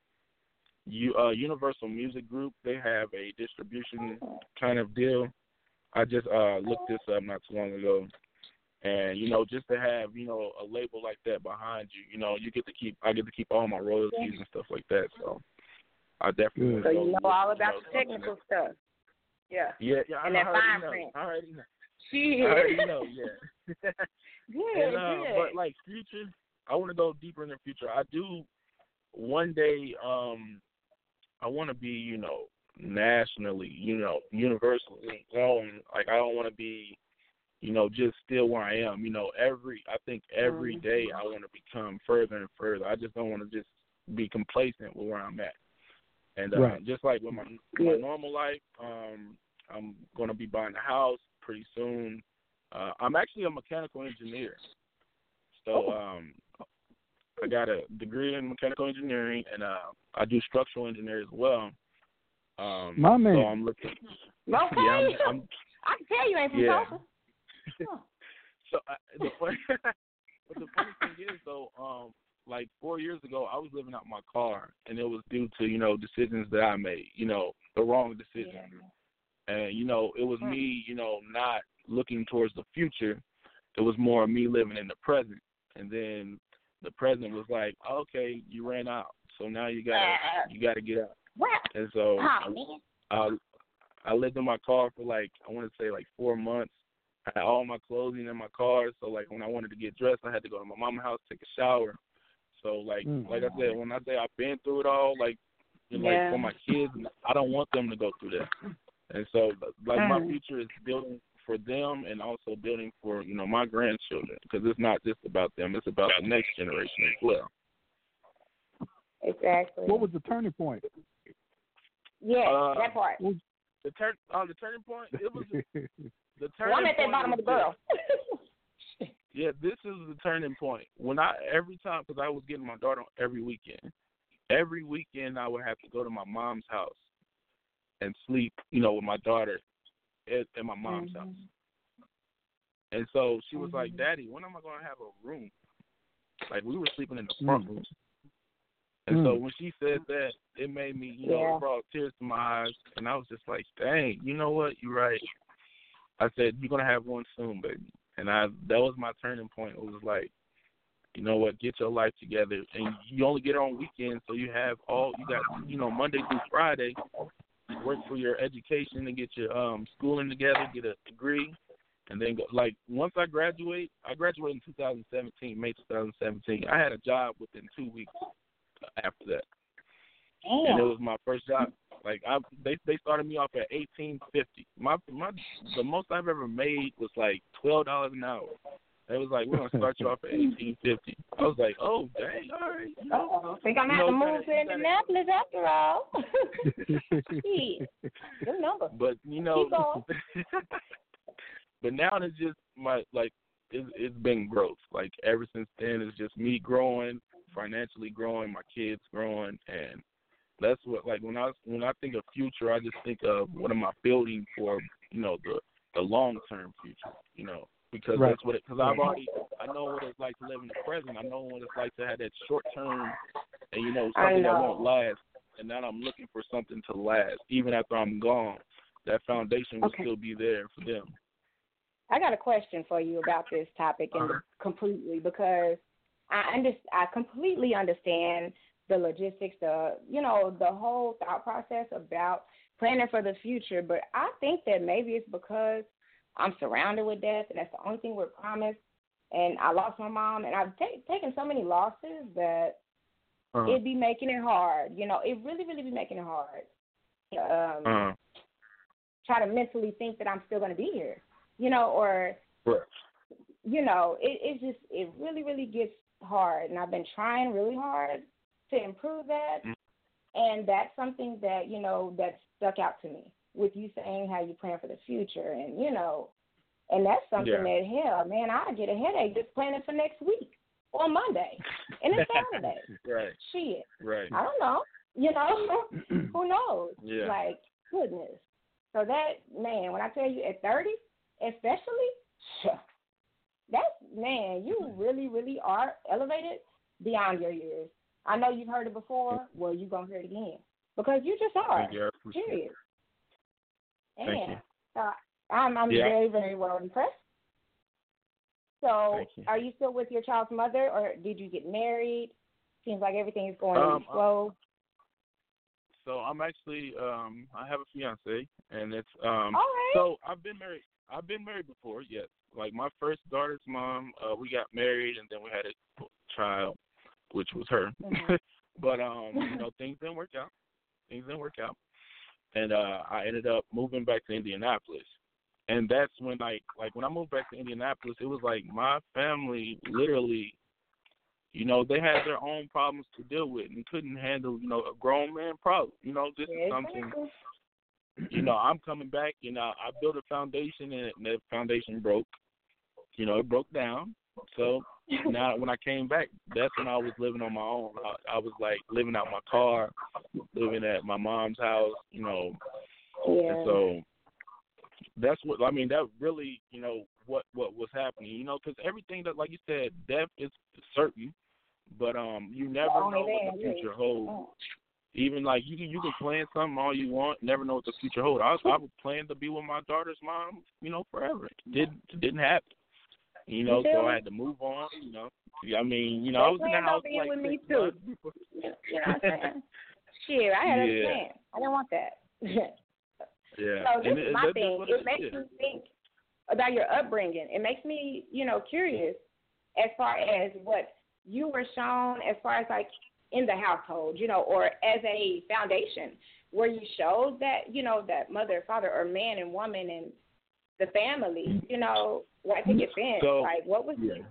you uh Universal Music Group. They have a distribution kind of deal. I just uh looked this up not too long ago. And, you know, just to have, you know, a label like that behind you, you know, you get to keep, I get to keep all my royalties and stuff like that. So I definitely Good. So wanna you go know all with, about you the know, technical stuff. Yeah. Yeah, yeah, I, And I that already fine know. print. I already know. Shit. I already know, yeah. Good, and, uh, good. but, like, future, I want to go deeper in the future. I do one day, um, I want to be, you know, nationally, you know, universally known. Like, I don't want to be, you know, just still where I am. You know, every I think every day I want to become further and further. I just don't want to just be complacent with where I'm at. And uh, Right. just like with my my normal life, um, I'm going to be buying a house pretty soon. Uh, I'm actually a mechanical engineer, so um, I got a degree in mechanical engineering, and uh, I do structural engineering as well. Um, My man. So I'm looking. Okay. Yeah, I'm, I'm I can tell you ain't from Yeah. Tulsa. Huh. So uh, the funny, but the funny thing is though, um, like four years ago, I was living out my car, and it was due to you know decisions that I made, you know, the wrong decision, Yeah. and you know it was Hmm. me, you know, not looking towards the future. It was more me living in the present, and then the present was like, okay, you ran out, so now you gotta Uh, you gotta get out, What? and so Oh, man. I I lived in my car for like I want to say like four months. I had all my clothing in my car, so like when I wanted to get dressed, I had to go to my mama's house, take a shower. So like Mm. like I said, when I say I've been through it all, like you know, Yeah. like for my kids, I don't want them to go through that. And so like my Mm. future is building for them and also building for you know my grandchildren because it's not just about them; it's about the next generation as well. Exactly. What was the turning point? Yeah, Uh, that part. The turn on uh, the turning point, it was the turning Well, I'm at that point bottom of the was barrel. this. Yeah, this is the turning point. When I every time, because I was getting my daughter every weekend. Every weekend, I would have to go to my mom's house and sleep, you know, with my daughter at, at my mom's Mhm. house. And so she was Mhm. like, "Daddy, when am I going to have a room?" Like we were sleeping in the front room. And Mm. so when she said that, it made me, you know, Yeah. it brought tears to my eyes, and I was just like, "Dang, you know what? You're right." I said, "You're gonna have one soon, baby." And I that was my turning point. It was like, you know what? Get your life together, and you only get on weekends, so you have all you got, you know, Monday through Friday. Work for your education and get your um schooling together, get a degree, and then go. Like once I graduate, I graduated in two thousand seventeen, May two thousand seventeen. I had a job within two weeks after that. And it was my first job. Like I, they they started me off at eighteen fifty. My my the most I've ever made was like twelve dollars an hour. They was like, we're gonna start you off at eighteen fifty. I was like, oh dang, all right. You know, Uh-oh. Think I'm you gonna have know, to move to kinda- Indianapolis after all. Shit. Good number. But you know, Keep going. but now it's just my like it's, it's been growth. Like ever since then, it's just me growing, financially growing, my kids growing, and that's what like when I when I think of future, I just think of what am I building for, you know, the the long term future, you know, because Right. that's what it. Because I've already I know what it's like to live in the present. I know what it's like to have that short term, and you know I something that know. won't last. And now I'm looking for something to last, even after I'm gone. That foundation will Okay. still be there for them. I got a question for you about this topic and Uh-huh. completely because I under, I completely understand the logistics, the you know the whole thought process about planning for the future. But I think that maybe it's because I'm surrounded with death, and that's the only thing we're promised. And I lost my mom, and I've ta- taken so many losses that Uh-huh. it'd be making it hard. You know, it really, really be making it hard. Um, Uh-huh. Try to mentally think that I'm still going to be here. You know, or Right. you know, it, it just it really, really gets hard, and I've been trying really hard to improve that, Mm. and that's something that you know that stuck out to me with you saying how you plan for the future, and you know, and that's something Yeah. that hell, man, I get a headache just planning for next week or Monday, and it's Saturday. Right. Shit, Right. I don't know, you know, who knows? Yeah. Like goodness. So that man, when I tell you at thirty, especially, that's man, you really, really are elevated beyond your years. I know you've heard it before. Well, you're gonna hear it again because you just are. Thank you. I appreciate it. Period. Thank And you. so I'm, I'm Yeah. very, very well impressed. So, Thank you. are you still with your child's mother, or did you get married? Seems like everything is going Um, slow. So I'm actually um I have a fiance, and it's um All right. so I've been married I've been married before, yes. Like my first daughter's mom, uh, we got married and then we had a child, which was her. Mhm. But um, you know, things didn't work out. Things didn't work out. And uh I ended up moving back to Indianapolis. And that's when like like when I moved back to Indianapolis, it was like my family literally, you know, they had their own problems to deal with and couldn't handle, you know, a grown man problem. You know, this is something, you know, I'm coming back and I, I built a foundation and the foundation broke. You know, it broke down. So now when I came back, that's when I was living on my own. I, I was like living out my car, living at my mom's house, you know. Yeah. And so that's what, I mean, that really, you know, what, what was happening, you know, because everything that, like you said, death is certain. But um, you never know Only what the then, future yeah. holds. Even like you can you can plan something all you want, never know what the future holds. I was I was planning to be with my daughter's mom, you know, forever. It didn't it didn't happen. You know, so I had to move on. You know, I mean, you know, I was in the house like with me six too. months before. You know what I'm saying? Shit, I had a Yeah. plan. I didn't want that. Yeah. So this And is it- my that's thing. what It it makes is. me think about your upbringing. It makes me, you know, curious as far as what you were shown as far as like in the household, you know, or as a foundation where you showed that, you know, that mother, father, or man and woman and the family, you know, like to get fence. So, like what was yeah.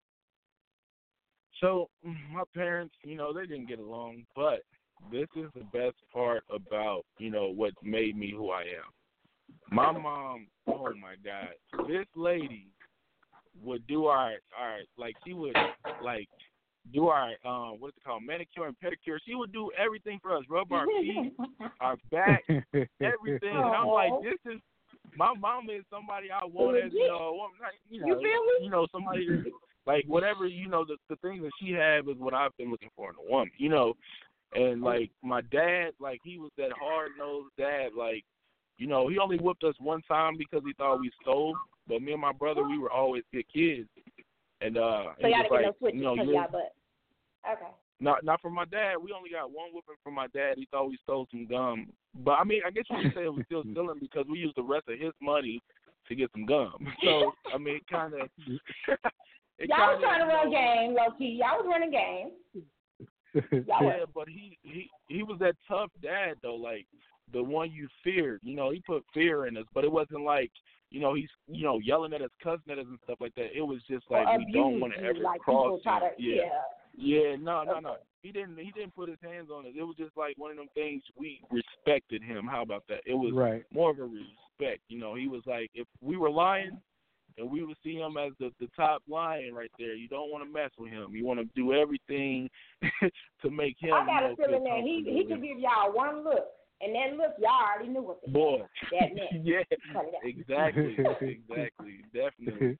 So my parents, you know, they didn't get along, but this is the best part about, you know, what made me who I am. My mom, oh my God, this lady would do our, our like she would like do our um what's it called, manicure and pedicure. She would do everything for us, rub our feet, our back, everything. And I'm like, this is my mom is somebody I want as, you know, a woman, like, you know, You feel me? you know, somebody like whatever, you know, the the things that she had is what I've been looking for in a woman, you know. And like my dad, like he was that hard nosed dad, like, you know, he only whipped us one time because he thought we stole. But me and my brother, we were always good kids. And uh, So it y'all was didn't like, get no switches you know, because years- y'all butt. Okay. not not from my dad. We only got one whipping from my dad. He thought we stole some gum. But I mean, I guess you could say it was still stealing because we used the rest of his money to get some gum. So I mean, it kind of. Y'all was trying to run game, low key. Y'all was running game. Y'all Yeah, but he he he was that tough dad though, like the one you feared. You know, he put fear in us, but it wasn't like you know, he's, you know, yelling at us, cussing at us and stuff like that. It was just like or we don't want to abuse ever you, like cross. people try to, yeah. yeah. Yeah, no, no, no. He didn't. He didn't put his hands on us. It was just like one of them things. We respected him. How about that? It was right. more of a respect. You know, he was like, if we were lying, and we would see him as the the top lion right there. You don't want to mess with him. You want to do everything to make him. I got you a know, feeling that he he could give y'all one look, and that look y'all already knew what the boy. that meant. Yeah, exactly, exactly, definitely.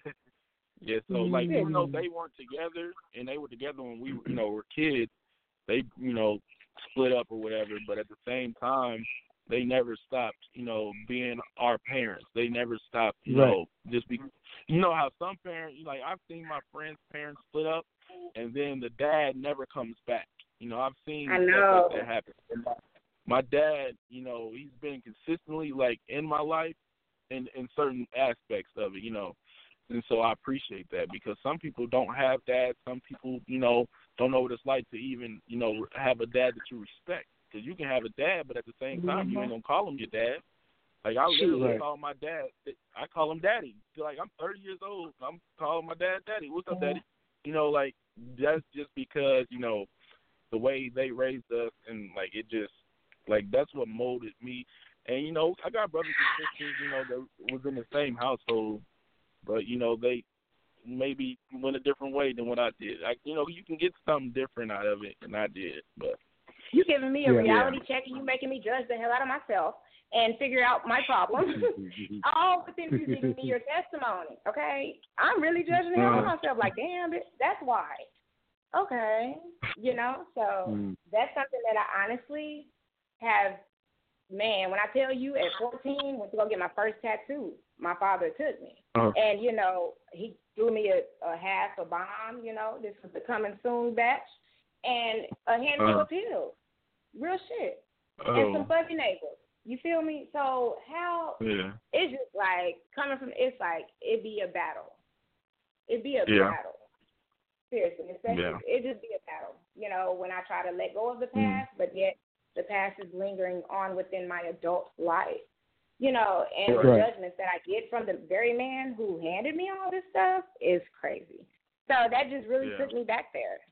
Yeah, so like even though they weren't together and they were together when we you know were kids, they you know split up or whatever. But at the same time, they never stopped you know being our parents. They never stopped you right. know just be you know how some parents like I've seen my friends' parents split up and then the dad never comes back. You know I've seen I stuff know. like that happen. My dad, you know, he's been consistently like in my life in in certain aspects of it. You know. And so I appreciate that because some people don't have dads. Some people, you know, don't know what it's like to even, you know, have a dad that you respect. Because you can have a dad, but at the same time, mm-hmm. you ain't going to call him your dad. Like, I literally right. call my dad, I call him daddy. Like, I'm thirty years old. I'm calling my dad daddy. What's up, daddy? You know, like, that's just because, you know, the way they raised us and, like, it just, like, that's what molded me. And, you know, I got brothers and sisters, you know, that was in the same household. But, you know, they maybe went a different way than what I did. I, you know, you can get something different out of it than I did. But you giving me a yeah, reality yeah. check and you making me judge the hell out of myself and figure out my problems. All within you giving me your testimony, okay? I'm really judging the hell out of myself like, damn, bitch, that's why. Okay. You know, so mm. that's something that I honestly have, man, when I tell you at fourteen, went to go get my first tattoo, my father took me. Uh-huh. And, you know, he threw me a, a half a bomb, you know, this was the coming soon batch, and a handful uh-huh. of pills. Real shit. Oh. And some fuzzy neighbors. You feel me? So how, yeah. it's just like, coming from, it's like, it'd be a battle. It'd be a yeah. battle. Seriously. Especially, yeah. it'd just be a battle. You know, when I try to let go of the past, mm. but yet the past is lingering on within my adult life. You know, and right. the judgments that I get from the very man who handed me all this stuff is crazy. So that just really yeah. took me back there.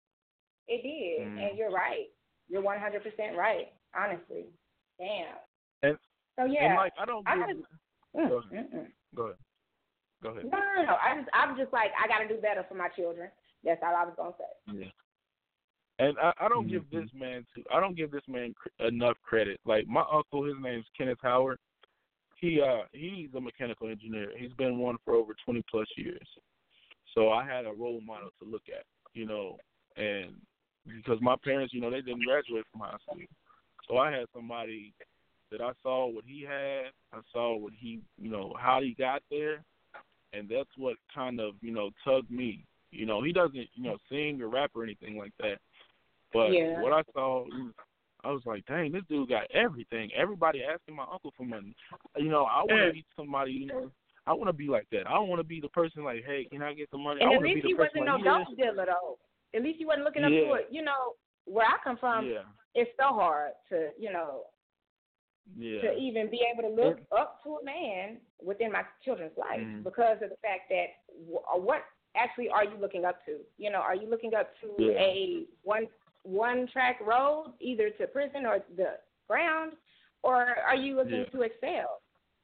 It did. Mm. And you're right. You're one hundred percent right, honestly. Damn. And, so, yeah. And like, I don't I give, just, mm, go, ahead. go ahead. Go ahead. No, no, no. I just, I'm just like, I got to do better for my children. That's all I was going to say. Yeah. And I, I don't mm-hmm. give this man to I don't give this man cr- enough credit. Like my uncle, his name's Kenneth Howard. He uh he's a mechanical engineer. He's been one for over twenty plus years. So I had a role model to look at, you know, and because my parents, you know, they didn't graduate from high school. So I had somebody that I saw what he had, I saw what he, you know, how he got there, and that's what kind of, you know, tugged me. You know, he doesn't, you know, sing or rap or anything like that. But yeah. what I saw, I was like, dang, this dude got everything. Everybody asking my uncle for money. You know, I want to be somebody, you know, I want to be like that. I don't want to be the person like, hey, can I get some money? And I at want to least be the he wasn't person no like, dope dealer, though. At least he wasn't looking up yeah. to it. You know, where I come from, yeah. it's so hard to, you know, yeah. to even be able to look it, up to a man within my children's life mm-hmm. because of the fact that what actually are you looking up to? You know, are you looking up to yeah. a one one track road, either to prison or the ground, or are you looking yeah. to excel?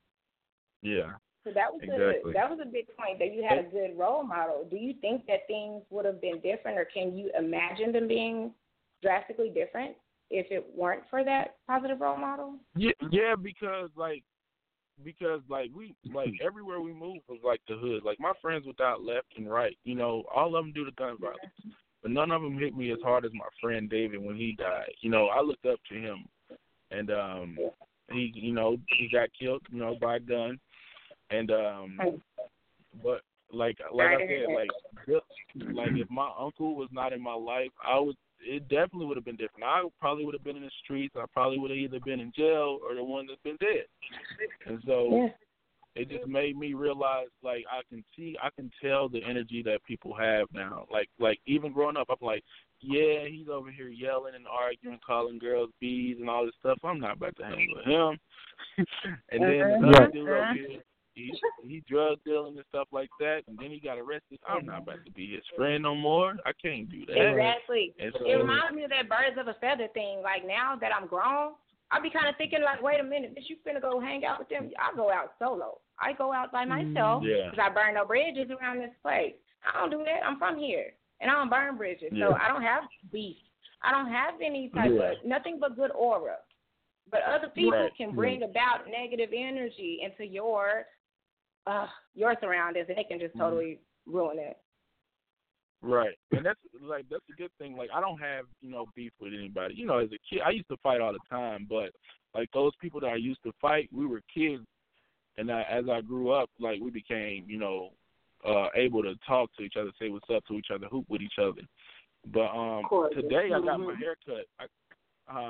Yeah. So that was exactly. a that was a big point that you had a good role model. Do you think that things would have been different, or can you imagine them being drastically different if it weren't for that positive role model? Yeah, yeah, because like because like we like everywhere we moved was like the hood. Like my friends without left and right, you know, all of them do the gun violence. Yeah. But none of them hit me as hard as my friend David when he died. You know, I looked up to him, and um, he, you know, he got killed, you know, by a gun, and um, but like, like I said, like, like if my uncle was not in my life, I would, it definitely would have been different. I probably would have been in the streets. I probably would have either been in jail or the one that's been dead. And so. Yeah. It just made me realize, like, I can see, I can tell the energy that people have now. Like, like even growing up, I'm like, yeah, he's over here yelling and arguing, calling girls bees and all this stuff. I'm not about to hang with him. And then the uh-huh. other dude over here, he he drug dealing and stuff like that, and then he got arrested. I'm not about to be his friend no more. I can't do that. Exactly. So, it reminds me of that birds of a feather thing. Like now that I'm grown, I be kind of thinking like, wait a minute, bitch, you finna go hang out with them? I go out solo. I go out by myself because yeah. I burn no bridges around this place. I don't do that. I'm from here, and I don't burn bridges, yeah. so I don't have beef. I don't have any type yeah. of nothing but good aura. But other people right. can bring yeah. about negative energy into your uh, your surroundings, and they can just totally mm-hmm. ruin it. Right, and that's like that's a good thing. Like I don't have you know beef with anybody. You know, as a kid, I used to fight all the time, but like those people that I used to fight, we were kids, and I, as I grew up, like we became you know uh, able to talk to each other, say what's up to each other, hoop with each other. But um, today I got my hair cut. I, uh,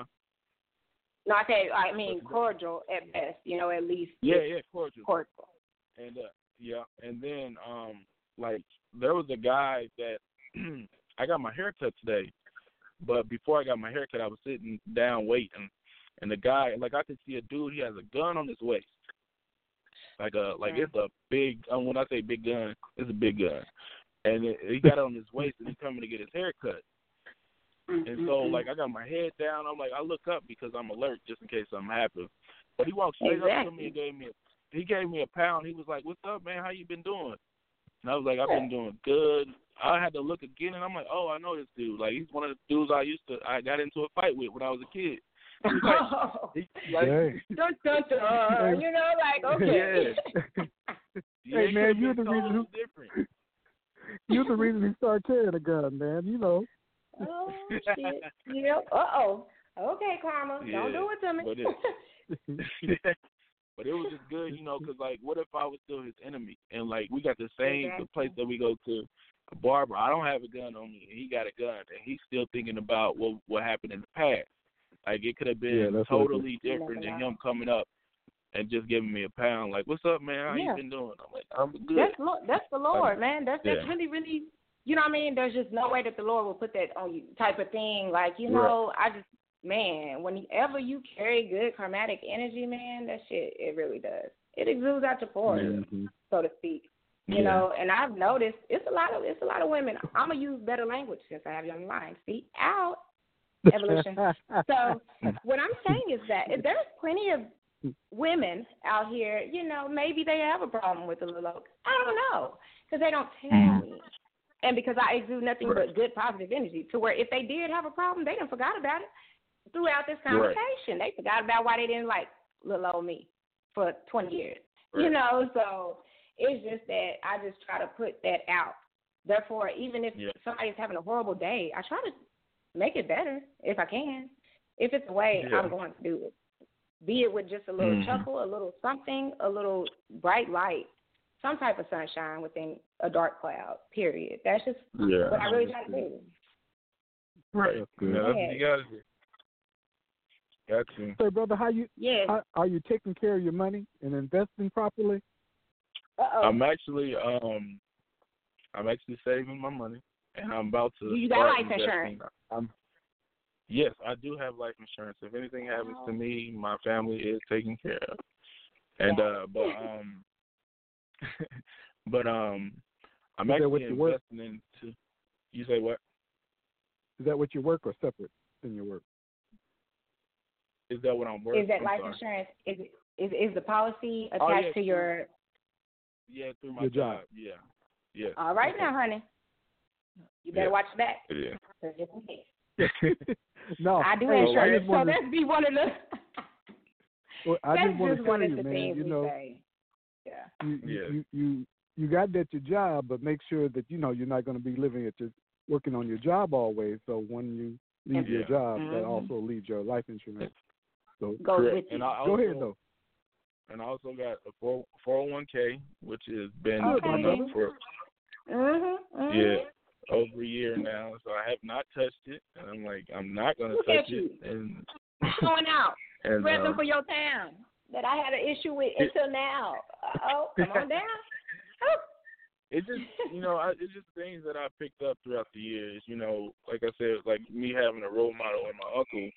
no, I say I mean cordial at best. You know, at least. Yeah, yeah, cordial. Cordial. And uh, yeah, and then um, like there was a guy that I got my hair cut today, but before I got my hair cut, I was sitting down waiting, and the guy, like I could see a dude, he has a gun on his waist, like a like it's a big. Um, when I say big gun, it's a big gun, and it, he got it on his waist, and he's coming to get his hair cut. And so, like, I got my head down. I'm like, I look up because I'm alert just in case something happens. But he walked straight exactly. up to me and gave me a, he gave me a pound. He was like, "What's up, man? How you been doing?" And I was like, "I've been doing good." I had to look again, and I'm like, "Oh, I know this dude. Like, he's one of the dudes I used to, I got into a fight with when I was a kid." He's like, oh. he, like, dun, dun, dun. You know, like, okay. Yeah. yeah hey, man, you're the reason who, different. You're the reason he started carrying a gun, man. You know. Oh, shit. Yep. Uh-oh. Okay, Karma. Yeah, Don't do it to me. But it, but it was just good, you know, because, like, what if I was still his enemy? And, like, we got the same exactly. the place that we go to, a barber. I don't have a gun on me, and he got a gun, and he's still thinking about what what happened in the past. Like, it could have been yeah, totally different than him coming up and just giving me a pound. Like, what's up, man? How yeah. you been doing? I'm like, I'm good. That's, that's the Lord, I'm, man. That's, that's yeah. really, really, you know what I mean? There's just no way that the Lord will put that on you type of thing. Like, you know, right. I just, man, whenever you carry good karmatic energy, man, that shit, it really does. It exudes out your pores, mm-hmm. so to speak. You yeah. know, and I've noticed it's a lot of it's a lot of women. I'm gonna use better language since I have you on the line. See, out evolution. So what I'm saying is that if there's plenty of women out here, you know, maybe they have a problem with the little. I don't know because they don't tell me, and because I exude nothing right. but good positive energy. To where if they did have a problem, they didn't forgot about it throughout this conversation. Right. They forgot about why they didn't like little old me for twenty years. Right. You know, so. It's just that I just try to put that out. Therefore, even if yeah. somebody's having a horrible day, I try to make it better if I can. If it's a way, yeah. I'm going to do it. Be it with just a little mm-hmm. chuckle, a little something, a little bright light, some type of sunshine within a dark cloud, period. That's just yeah. what I really try to do. Right. Yeah, that's what you got to do. Got you. So, brother, how you, yes. how, are you taking care of your money and investing properly? Uh-oh. I'm actually um I'm actually saving my money and I'm about to You got start life investing. insurance. I'm, yes, I do have life insurance. If anything happens wow. to me, my family is taken care of. And uh but um but um I'm is actually investing into you say what? Is that what you work or separate than your work? Is that what I'm working? Is that I'm life sorry. insurance? Is is is the policy attached oh, yeah, to your Yeah, through my Your job. job. Yeah. Yeah. All right now, honey. You better yeah. watch back. Yeah. Just in case. no. I do hey, insurance, I so wanted, that's be one of the well, I that's just want just to one tell of you, the man, things you we know, say. Yeah. You, yeah. you, you, you got that your job, but make sure that, you know, you're not going to be living at your, working on your job always. So when you leave yeah. your job, mm-hmm. that also leaves your life insurance. So Go correct. with you. And I also, Go ahead, though. And I also got a four oh one k, which has been okay. coming up for mm-hmm. Mm-hmm. yeah over a year now. So I have not touched it, and I'm like, I'm not gonna Look touch at you. it. And going out, and, present uh, for your town that I had an issue with until now. Oh, come on down. It's just, you know, I, it's just things that I picked up throughout the years. You know, like I said, like me having a role model in my uncle,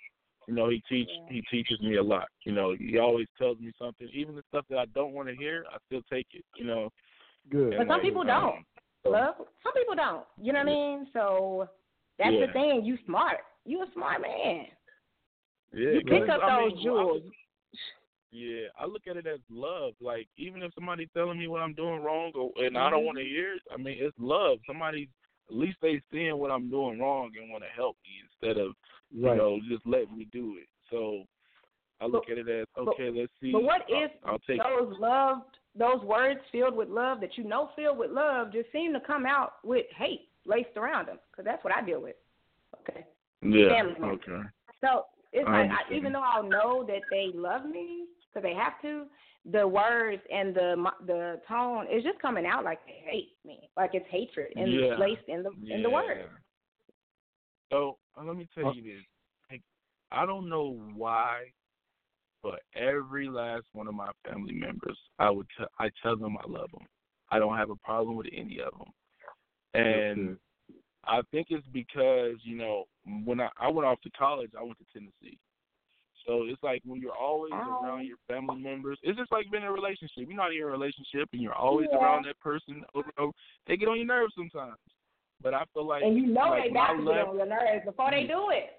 You know, he teach Yeah. he teaches me a lot. You know, he always tells me something, even the stuff that I don't want to hear. I still take it. You know, Good. But some people don't. Um, so, Love. Some people don't. You know what I mean? So that's Yeah. the thing. You smart. You a smart man. yeah, You pick 'cause, up I those mean, jewels. I, yeah, I look at it as love. Like, even if somebody's telling me what I'm doing wrong, or, and I don't want to hear it, I mean, it's love. Somebody, at least they seeing what I'm doing wrong and want to help me instead of, Right. you know, just letting me do it. So I look But- at it as, but- okay, let's see. But what I'll, if I'll take those loved, those words filled with love that you know filled with love just seem to come out with hate laced around them? Because that's what I deal with. Okay. Yeah, family members. okay. So it's I like, I, understand. even though I know that they love me because they have to, the words and the mo- the tone is just coming out like they hate me, like it's hatred and Yeah. placed in the in the Yeah. word. So uh, let me tell Uh, you this. Like, I don't know why, but every last one of my family members, I would t- I tell them I love them. I don't have a problem with any of them, and good. I think it's because, you know, when I, I went off to college, I went to Tennessee. So it's like when you're always Oh. around your family members, it's just like being in a relationship. You're not in a relationship and you're always Yeah. around that person over and over. They get on your nerves sometimes. But I feel like, And you know like they when I got to get left, on your nerves before they do it.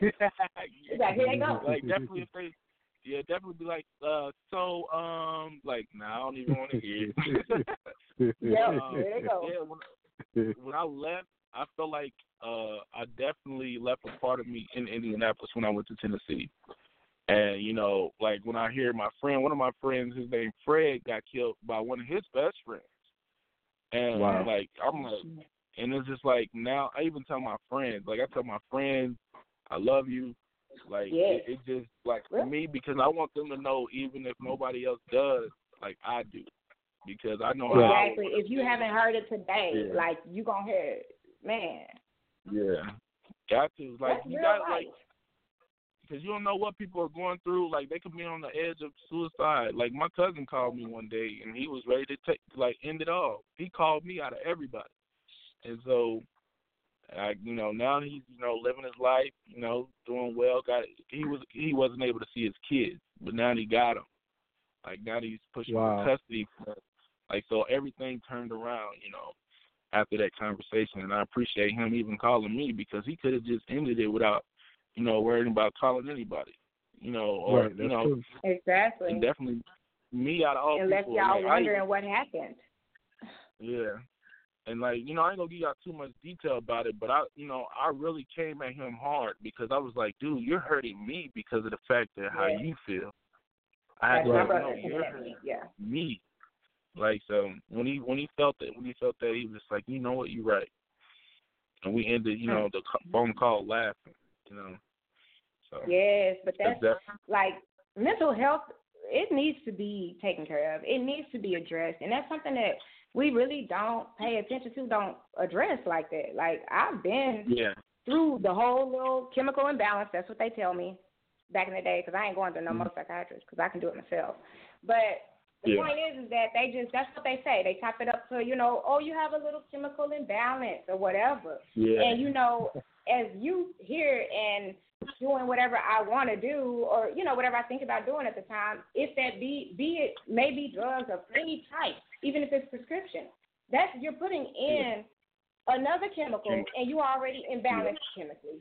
It's like, here they go. like definitely if they, yeah, definitely be like, uh, so, um, like, nah, I don't even want to hear it. Yep, Um, here they go. Yeah, when, when I left, I felt like uh, I definitely left a part of me in Indianapolis when I went to Tennessee. And, you know, like when I hear my friend, one of my friends, his name Fred, got killed by one of his best friends. And, Wow. like, I'm like, and it's just like now I even tell my friends, like I tell my friends, I love you. Like, Yeah. it, it just, like, for me, because I want them to know even if nobody else does, like I do. Because I know how I Exactly. If you haven't heard it today, Yeah. like, you going to hear it. Man. Yeah. Got to. Like, That's you real got, life. like, because you don't know what people are going through. Like, they could be on the edge of suicide. Like, my cousin called me one day, and he was ready to take, like, end it all. He called me out of everybody. And so, I, you know, now he's, you know, living his life, you know, doing well. Got he was he wasn't able to see his kids, but now he got them. Like, now he's pushing Wow. for custody. For, like, so everything turned around, you know, after that conversation. And I appreciate him even calling me because he could have just ended it without, you know, worrying about calling anybody, you know, or, Right, that's you know, true. Exactly. and definitely me out of all And left people. y'all like, wondering I, what happened. Yeah. And, like, you know, I ain't going to give y'all too much detail about it, but, I, you know, I really came at him hard because I was like, dude, you're hurting me because of the fact that how Yeah. you feel. I had That's to my let him brother know coming you're at me. hurting Yeah. me. Like, so when he when he felt that, when he felt that, he was just like, you know what, you're right. And we ended, you know, the c- phone call laughing, you know. So Yes, but that's, that, like, mental health, it needs to be taken care of. It needs to be addressed. And that's something that we really don't pay attention to, don't address like that. Like, I've been yeah. through the whole little chemical imbalance. That's what they tell me back in the day, because I ain't going to no Mm-hmm. more psychiatrist because I can do it myself. But the Yeah. point is, is that they just, that's what they say. They type it up to, you know, oh, you have a little chemical imbalance or whatever. Yeah. And, you know, as you hear and doing whatever I want to do or, you know, whatever I think about doing at the time, if that be, be it maybe drugs of any type, even if it's prescription, that's, you're putting in another chemical and you already imbalanced chemically.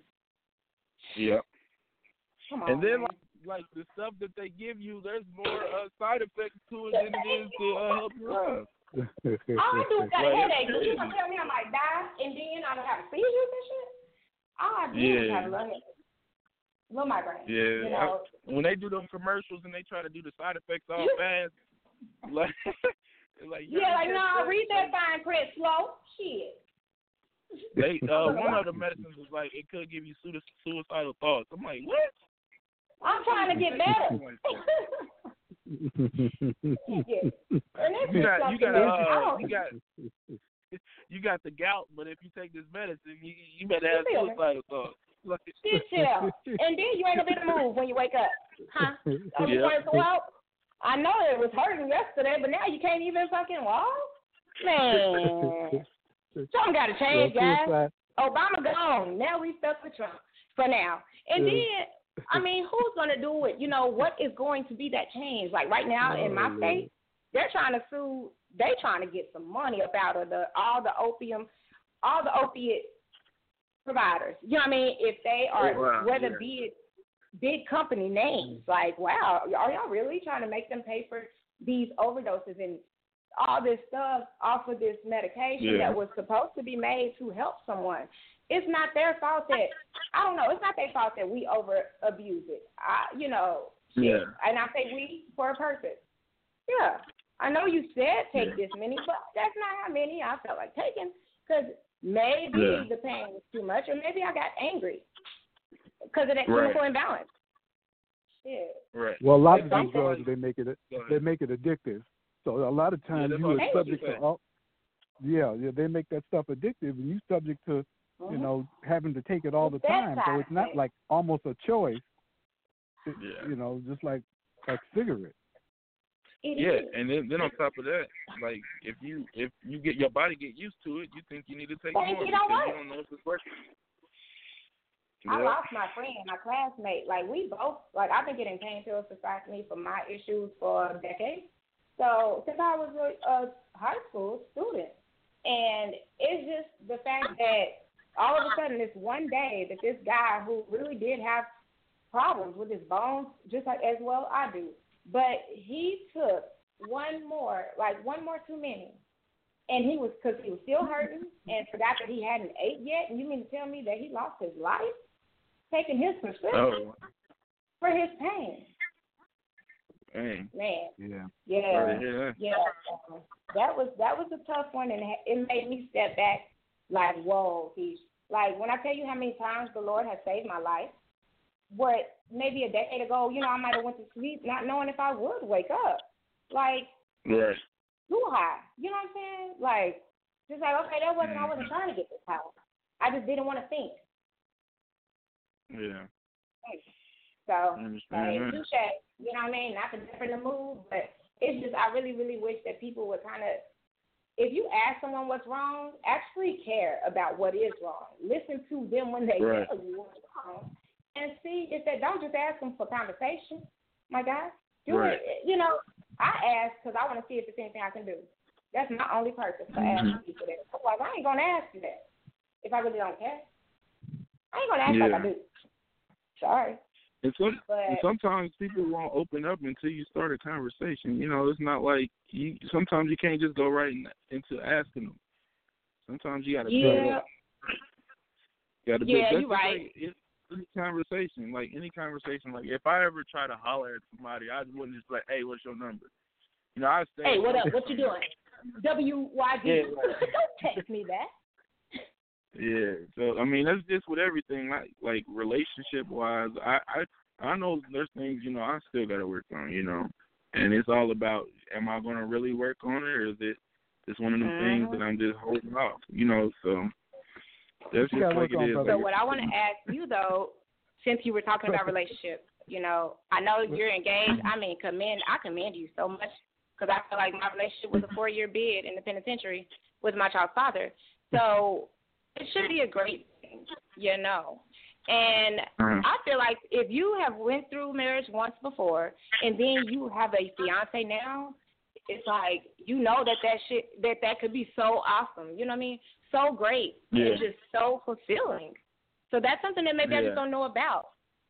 Yeah. Come on, And then, man. like, like, the stuff that they give you, there's more uh, side effects to it than it is to uh, help you out. All I do is got a Like, headache. You gonna tell me I might die and then I don't have seizures and shit? All I do is Yeah. have a little headache. Little migraine. Yeah. You know? I, when they do them commercials and they try to do the side effects all fast, like, like Yeah, like, you no, know, read that fine print slow. Shit. They uh, one of the medicines was like it could give you suicidal thoughts. I'm like, what? I'm trying to get better. yeah. And that's You just got, you something got, that I uh, don't- you got, you got the gout, but if you take this medicine, you, you better have You feel me? suicidal thoughts. Like, Sit chill. And then you ain't gonna be able to move when you wake up. Huh? I'm Yeah. going to go out. I know it was hurting yesterday, but now you can't even fucking walk? Man. Something got to change, guys. Obama gone. Now we stuck with Trump for now. And Yeah. then I mean, who's going to do it? You know, what is going to be that change? Like right now in my state, they're trying to sue. They're trying to get some money up out of the all the opium, all the opiate providers. You know what I mean? If they are, oh, wow. whether yeah. be it big company names, like, wow, are y'all really trying to make them pay for these overdoses and all this stuff off of this medication yeah. that was supposed to be made to help someone? It's not their fault that, I don't know, it's not their fault that we over abuse it. I, you know, shit. Yeah. And I say we for a purpose. Yeah. I know you said take yeah. this many, but that's not how many I felt like taking, because maybe yeah. the pain was too much, or maybe I got angry because of that right. chemical imbalance. Yeah. Right. Well, a lot Like, of these drugs, they make it they make it addictive. So a lot of times yeah, you are what subject to all. Yeah, yeah, they make that stuff addictive, and you subject to, mm-hmm. you know, having to take it all the It's time. that So it's not side. like almost a choice. It, Yeah. You know, just like like cigarettes. It yeah, is. and then, then on top of that, like if you if you get your body get used to it, you think you need to take But more it because don't work. you don't know if it's working. I Yeah. lost my friend, my classmate. Like, we both, like, I've been getting pain pills for me for my issues for a decade. So, since I was a, a high school student. And it's just the fact that all of a sudden, this one day, that this guy who really did have problems with his bones, just like as well I do, but he took one more, like one more too many. And he was, because he was still hurting and forgot that he hadn't ate yet. And you mean to tell me that he lost his life taking his prescription Oh. for his pain? Dang. Man. Yeah. Yeah. Right, yeah. Yeah. Um, that was that was a tough one, and it made me step back. Like, whoa, he. Like, when I tell you how many times the Lord has saved my life, what maybe a decade ago, you know, I might have went to sleep not knowing if I would wake up. Like, Right. too high. You know what I'm saying? Like, just like, okay, that wasn't, I wasn't trying to get this high. I just didn't want to think. Yeah. So, I hey, understand that. touche. You know what I mean? Not to differ the mood, but it's just, I really, really wish that people would kind of, if you ask someone what's wrong, actually care about what is wrong. Listen to them when they Right. tell you what's wrong. And see if they don't just ask them for conversation. My God, do Right. it. You know, I ask because I want to see if there's anything I can do. That's my only purpose for Mm-hmm. asking people that. Otherwise, I ain't gonna ask you that if I really don't care. I ain't gonna ask Yeah. like I do. Sorry, And, some, but and sometimes people won't open up until you start a conversation. You know, it's not like you. Sometimes you can't just go right in, into asking them. Sometimes you got to build yeah, up. You got to Yeah, build. you That's just right. Like, it's any conversation, like any conversation. Like if I ever try to holler at somebody, I wouldn't just be like, "Hey, what's your number?" You know, I say, hey, what up? What you doing? W Y D. Yeah, Don't text me that. Yeah, so I mean that's just with everything, like like relationship wise. I, I I know there's things, you know, I still gotta work on, you know. And it's all about, am I gonna really work on it, or is it just one of them Mm-hmm. things that I'm just holding off, you know? So that's You just gotta like work it on, is. brother. So Like, what I want to ask you though, since you were talking about relationship, you know, I know you're engaged. I mean, commend I commend you so much because I feel like my relationship was a four-year bid in the penitentiary with my child's father. So it should be a great thing, you know. And uh, I feel like if you have went through marriage once before and then you have a fiance now, it's like you know that that shit that that could be so awesome. You know what I mean? So great. Yeah. It's just so fulfilling. So that's something that maybe I Yeah. just don't know about.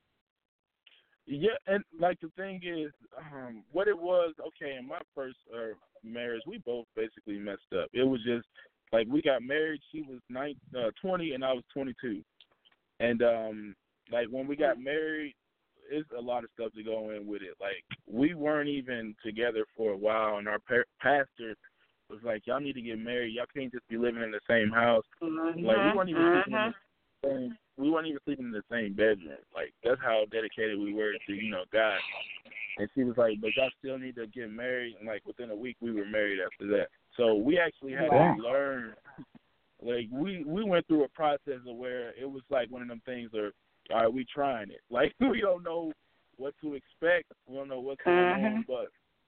yeah, and like the thing is, um, what it was, okay, in my first uh, marriage, we both basically messed up. It was just like we got married. She was nine, uh, twenty, and I was twenty-two. And um, like when we got married, it's a lot of stuff to go in with it. Like we weren't even together for a while, and our par- pastor was like, "Y'all need to get married. Y'all can't just be living in the same house." Mm-hmm. Like we weren't even sleeping in Mm-hmm. the same, we weren't even sleeping in the same bedroom. Like that's how dedicated we were to, you know, God. And she was like, "But y'all still need to get married." And like within a week, we were married after that. So we actually had Wow. to learn. Like we we went through a process of where it was like one of them things of, all right, we trying it. Like we don't know what to expect. We don't know what's going Mhm. on. But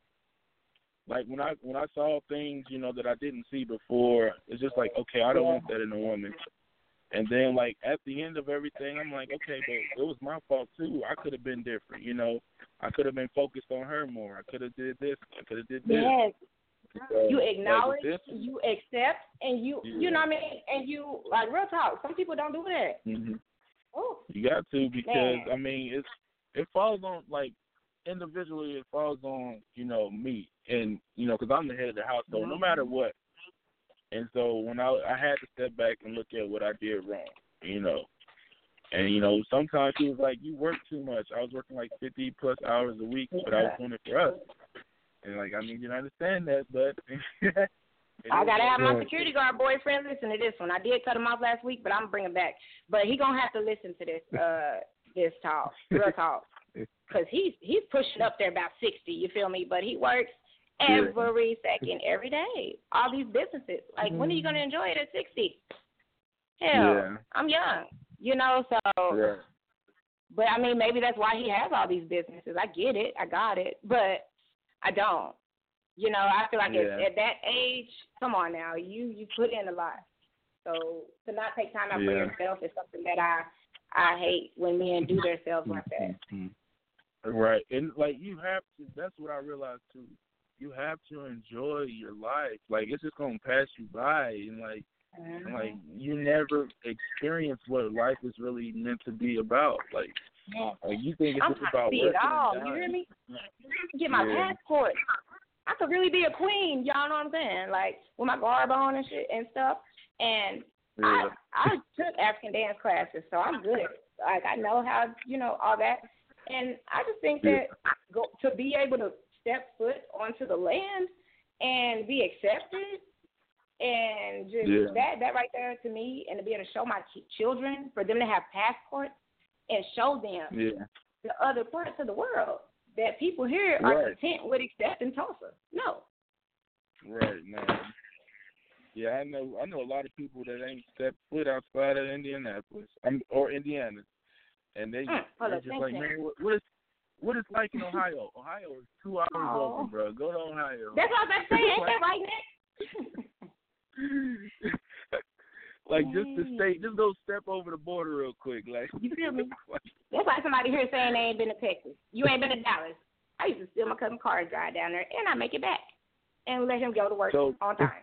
like when I when I saw things, you know, that I didn't see before, it's just like, okay, I don't want that in a woman. And then, like, at the end of everything, I'm like, okay, but it was my fault, too. I could have been different, you know. I could have been focused on her more. I could have did this. I could have did this. Yes. Because, you acknowledge, like, you accept, and you, yeah. you know what I mean? And you, like, real talk, some people don't do that. Mm-hmm. Oh. You got to because, Man. I mean, it's it falls on, like, individually it falls on, you know, me. And, you know, because I'm the head of the household, mm-hmm. no matter what. And so when I I had to step back and look at what I did wrong, you know. And, you know, sometimes she was like, you work too much. I was working like fifty plus hours a week, but I was doing it for us. And, like, I need you to understand that, but. I got to have my security guard boyfriend listen to this one. I did cut him off last week, but I'm bringing back. But he going to have to listen to this uh, this talk, real talk. Because he's, he's pushing up there about sixty, you feel me? But he works every second, every day. All these businesses. Like, mm. when are you going to enjoy it at sixty? Hell, yeah. I'm young, you know, so. Yeah. But, I mean, maybe that's why he has all these businesses. I get it. I got it. But I don't. You know, I feel like yeah. at, at that age, come on now, you, you put in a lot. So to not take time out yeah. for yourself is something that I I hate when men do themselves like that. Right. And, like, you have to, that's what I realized, too. You have to enjoy your life. Like, it's just going to pass you by. And, like, mm-hmm. like, you never experience what life is really meant to be about. Like, yeah. like you think it's I'm just about see working it all. and You hear me? Yeah. Get my yeah. passport. I could really be a queen, y'all know what I'm saying? Like, with my garb on and shit and stuff. And yeah. I I took African dance classes, so I'm good. Like, I know how, you know, all that. And I just think that go, to be able to step foot onto the land and be accepted and just yeah. that, that right there to me, and to be able to show my children, for them to have passports and show them yeah. the other parts of the world that people here are right. content with accepting Tulsa. No. Right, man. Yeah, I know I know a lot of people that ain't stepped foot outside of Indianapolis um, or Indiana. And they, mm, they're just like, man, what, what is what is like in Ohio? Ohio is two hours oh. over, bro. Go to Ohio. That's what I was saying. Ain't that right, Nick? Like, just to stay, just go step over the border real quick. Like, you feel me? That's like somebody here saying they ain't been to Texas. You ain't been to Dallas. I used to steal my cousin's car and drive down there, and I make it back and let him go to work so, on time.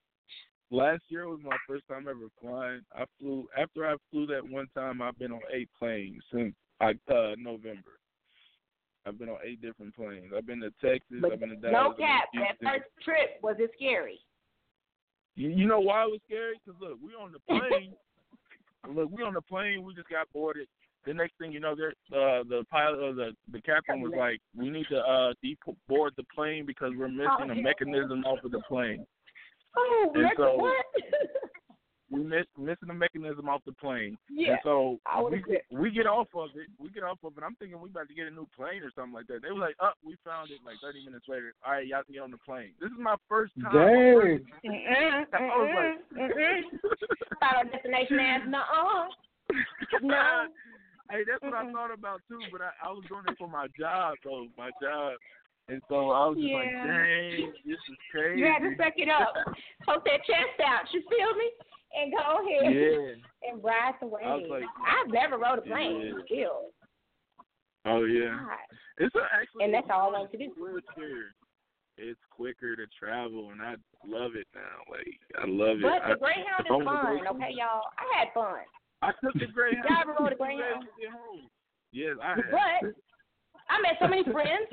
Last year was my first time ever flying. I flew after I flew that one time. I've been on eight planes since uh, November. I've been on eight different planes. I've been to Texas. But I've been to Dallas. No cap. That first trip, was it scary? You, you know why it was scary? Because, look, we on the plane. look, we on the plane. We just got boarded. The next thing you know, there, uh, the pilot or the, the captain was like, we need to uh, deboard the plane because we're missing a mechanism off of the plane. Oh, and so what? we missed missing the mechanism off the plane. Yeah. And so we get, we get off of it. We get off of it. I'm thinking we about to get a new plane or something like that. They were like, oh, we found it like thirty minutes later. All right, y'all can get on the plane. This is my first time. Dang. Mm-mm, I was like, mm-mm. Final destination ass, no. No. Hey, that's what Mm-mm. I thought about too, but I, I was doing it for my job, though, my job. And so I was just yeah. like, dang, this is crazy. You had to suck it up. Poke that chest out, you feel me? And go ahead yeah. and ride the wave. I was like, I've never rode a plane, yeah. still. Oh, yeah. God. It's a, actually, and that's all I want to do. Quicker. It's quicker to travel, and I love it now. Like, I love it. But the I, Greyhound is fun, okay, y'all? I had fun. I took the Greyhound. Y'all ever rode a Greyhound? Yes, I have. But I met so many friends.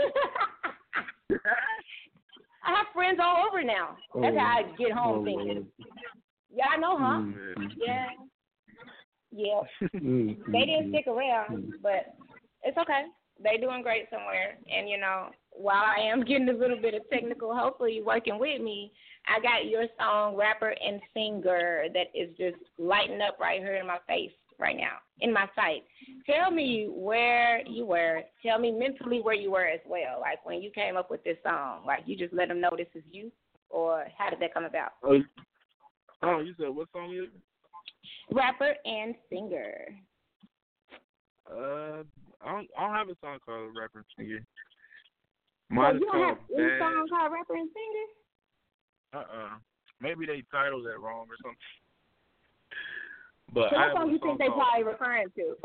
I have friends all over now. That's oh, how I get home oh, thinking. Yeah, I know, huh? Mm-hmm. Yeah. Yeah. Mm-hmm. They didn't stick around, but it's okay. They're doing great somewhere. And, you know, while I am getting a little bit of technical, hopefully working with me, I got your song, Rapper and Singer, that is just lighting up right here in my face right now, in my sight. Tell me where you were. Tell me mentally where you were as well, like when you came up with this song. Like, you just let them know this is you, or how did that come about? Oh, oh you said what song is it? Rapper and Singer. Uh, I don't, I don't have a song called Rapper and Singer. Mine so you don't have any song called Rapper and Singer? Uh-uh. Maybe they titled that wrong or something. But So I what have song a you song think they called, probably referring to?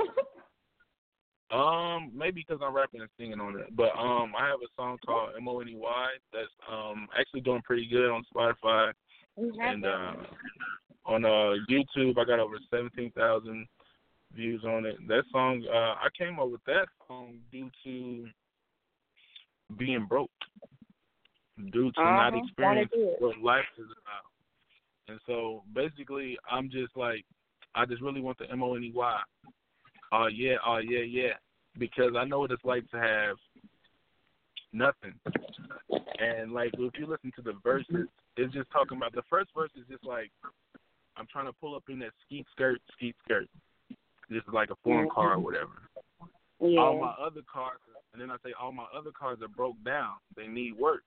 um maybe because I'm rapping and singing on it. But um I have a song called M O N E Y that's um actually doing pretty good on Spotify and uh, on uh YouTube. I got over seventeen thousand views on it. That song, uh, I came up with that song due to being broke, due to uh-huh. not experiencing what life is about. And so basically, I'm just like, I just really want the M O N E Y. Oh, yeah, oh, yeah, yeah. Because I know what it's like to have nothing. And, like, if you listen to the verses, it's just talking about, the first verse is just like, I'm trying to pull up in that skeet skirt, skeet skirt. This is like a foreign car or whatever. Yeah. All my other cars, and then I say all my other cars are broke down. They need work.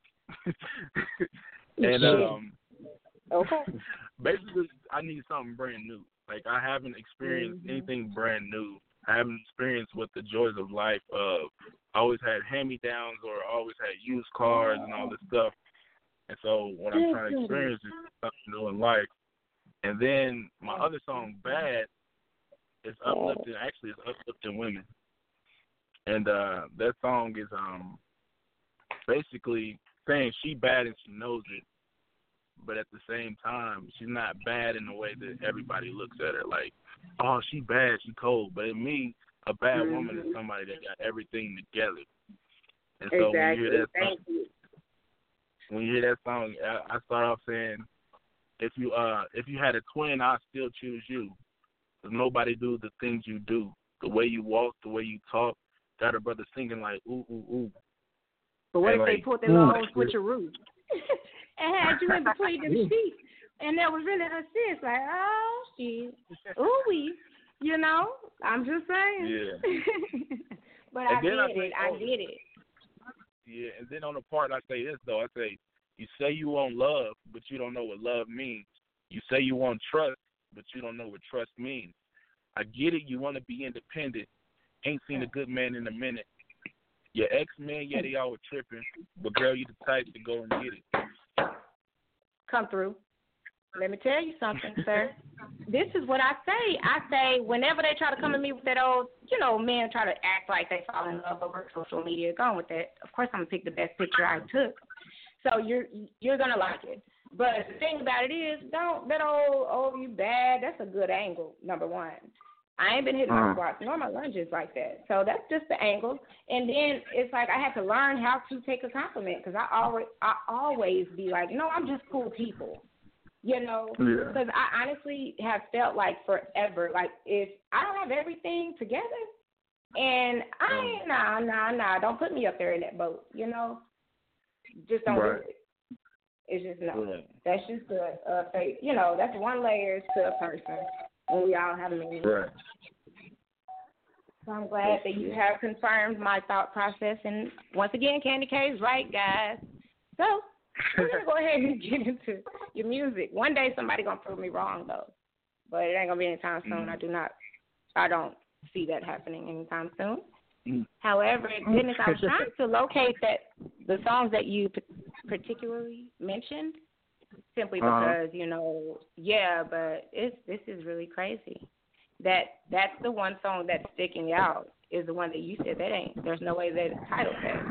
and um, okay. basically, I need something brand new. Like, I haven't experienced mm-hmm. anything brand new. I haven't experienced what the joys of life of. I always had hand-me-downs or I always had used cars and all this stuff. And so what I'm trying to experience is something new in life. And then my other song, Bad, is uplifting. Actually, it's uplifting women. And uh, that song is um basically saying she bad and she knows it. But at the same time, she's not bad in the way that everybody looks at her. Like, oh, she bad, she cold. But in me, a bad mm-hmm. woman is somebody that got everything together. And so exactly. when you hear that song, Thank you. when you hear that song, I, I start off saying, if you uh if you had a twin, I'd still choose you. Cause nobody do the things you do, the way you walk, the way you talk. Got a brother singing like ooh ooh ooh. But what and if like, they put their little switcheroo and had you in between them sheets, and that was really her sis? Like, oh shit, ooh wee, you know? I'm just saying. Yeah. But and I get I it. say, I oh, get it. Yeah, and then on the part I say this though, I say you say you want love, but you don't know what love means. You say you want trust, but you don't know what trust means. I get it, you want to be independent. Ain't seen a good man in a minute. Your ex-men, yeah, they all were tripping. But, girl, you the type to go and get it. Come through. Let me tell you something, sir. This is what I say. I say whenever they try to come to me with that old, you know, men try to act like they fall in love over social media, gone with that. Of course, I'm going to pick the best picture I took. So you're you're going to like it. But the thing about it is, don't, that old, oh, you bad, that's a good angle, number one. I ain't been hitting my squats nor my lunges like that. So that's just the angle. And then it's like I had to learn how to take a compliment because I always, I always be like, no, I'm just cool people. You know, because yeah. I honestly have felt like forever, like if I don't have everything together, and I ain't, nah, nah, nah, don't put me up there in that boat, you know, just don't right. do it. It's just no. Right. That's just a, a fake, you know, that's one layer to a person, and we all have many. Right. So I'm glad that you have confirmed my thought process, and once again, Candy K is right, guys. So. We're going to go ahead and get into your music. One day somebody going to prove me wrong, though. But it ain't going to be anytime soon. Mm. I do not, I don't see that happening anytime soon. Mm. However, Dennis, I was trying to locate that the songs that you particularly mentioned simply because, uh-huh. you know, yeah, but it's, this is really crazy. That That's the one song that's sticking out is the one that you said that ain't. There's no way that it's titled that.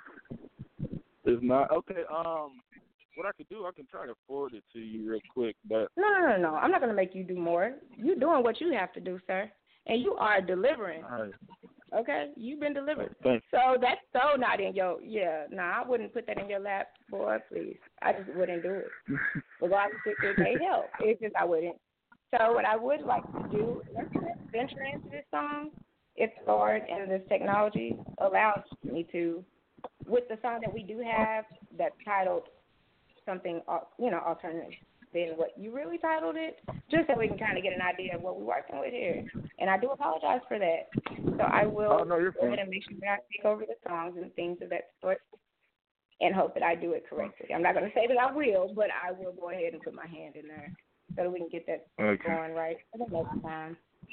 It's not okay. Um, what I could do, I can try to forward it to you real quick, but no, no, no, no. I'm not gonna make you do more. You're doing what you have to do, sir, and you are delivering. Right. Okay, you've been delivering. Right, so that's so not in your. Yeah, no, nah, I wouldn't put that in your lap, boy. Please, I just wouldn't do it. Regardless if it may help, it's just I wouldn't. So what I would like to do, let's venture into this song, if the Lord and this technology allows me to. With the song that we do have that's titled something, you know, alternative than what you really titled it, just so we can kind of get an idea of what we're working with here. And I do apologize for that. So I will oh, no, you're go ahead and make sure that I take over the songs and things of that sort and hope that I do it correctly. I'm not going to say that I will, but I will go ahead and put my hand in there so that we can get that okay. going right for the next time.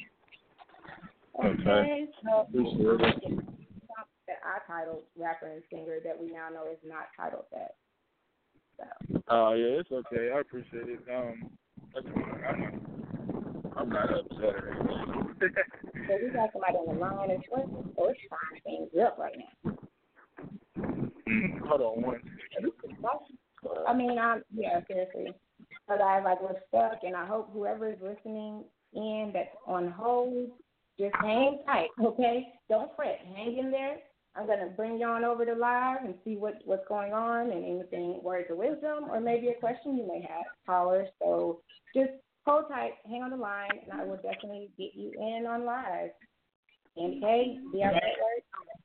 Okay. okay. So, that I titled Rapper and Singer that we now know is not titled that. So. Oh, uh, yeah, it's okay. I appreciate it. Um, I'm, I'm I'm not upset or anything. So we got somebody on the line as well. So it's fine things up right now. Mm, hold on one second. I mean, I'm, yeah, seriously. So guys, like, we're stuck, and I hope whoever is listening in that's on hold, just hang tight, okay? Don't fret. Hang in there. I'm going to bring you on over to live and see what, what's going on and anything, words of wisdom, or maybe a question you may have, callers. So just hold tight, hang on the line, and I will definitely get you in on live. Okay? Be our network.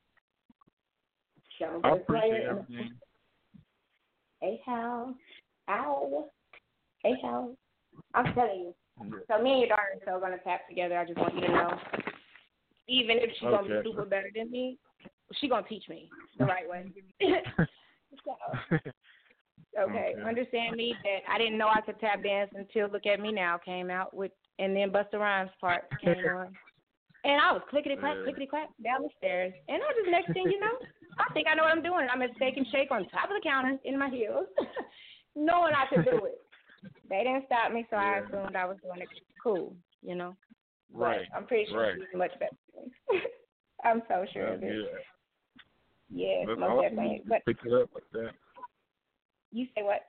I appreciate everything. Hey, Hal. Ow. Hey, Hal. I'm telling you. So me and your daughter are still going to tap together. I just want you to know. Even if she's going to Okay. be super better than me, she's going to teach me the right way. So, okay. Okay. Understand me that I didn't know I could tap dance until Look at Me Now came out, with, and then Busta Rhymes part came on. And I was clickety-clack, Yeah. clickety-clack down the stairs. And I just, next thing you know, I think I know what I'm doing. I'm at Steak and Shake on top of the counter in my heels, knowing I could do it. They didn't stop me, so I Yeah. assumed I was doing it cool, you know. Right. But I'm pretty sure Right. she's much better than me. I'm so sure of That's it. good. Yes, That's most awesome. definitely. But Pick it up like that. you say what?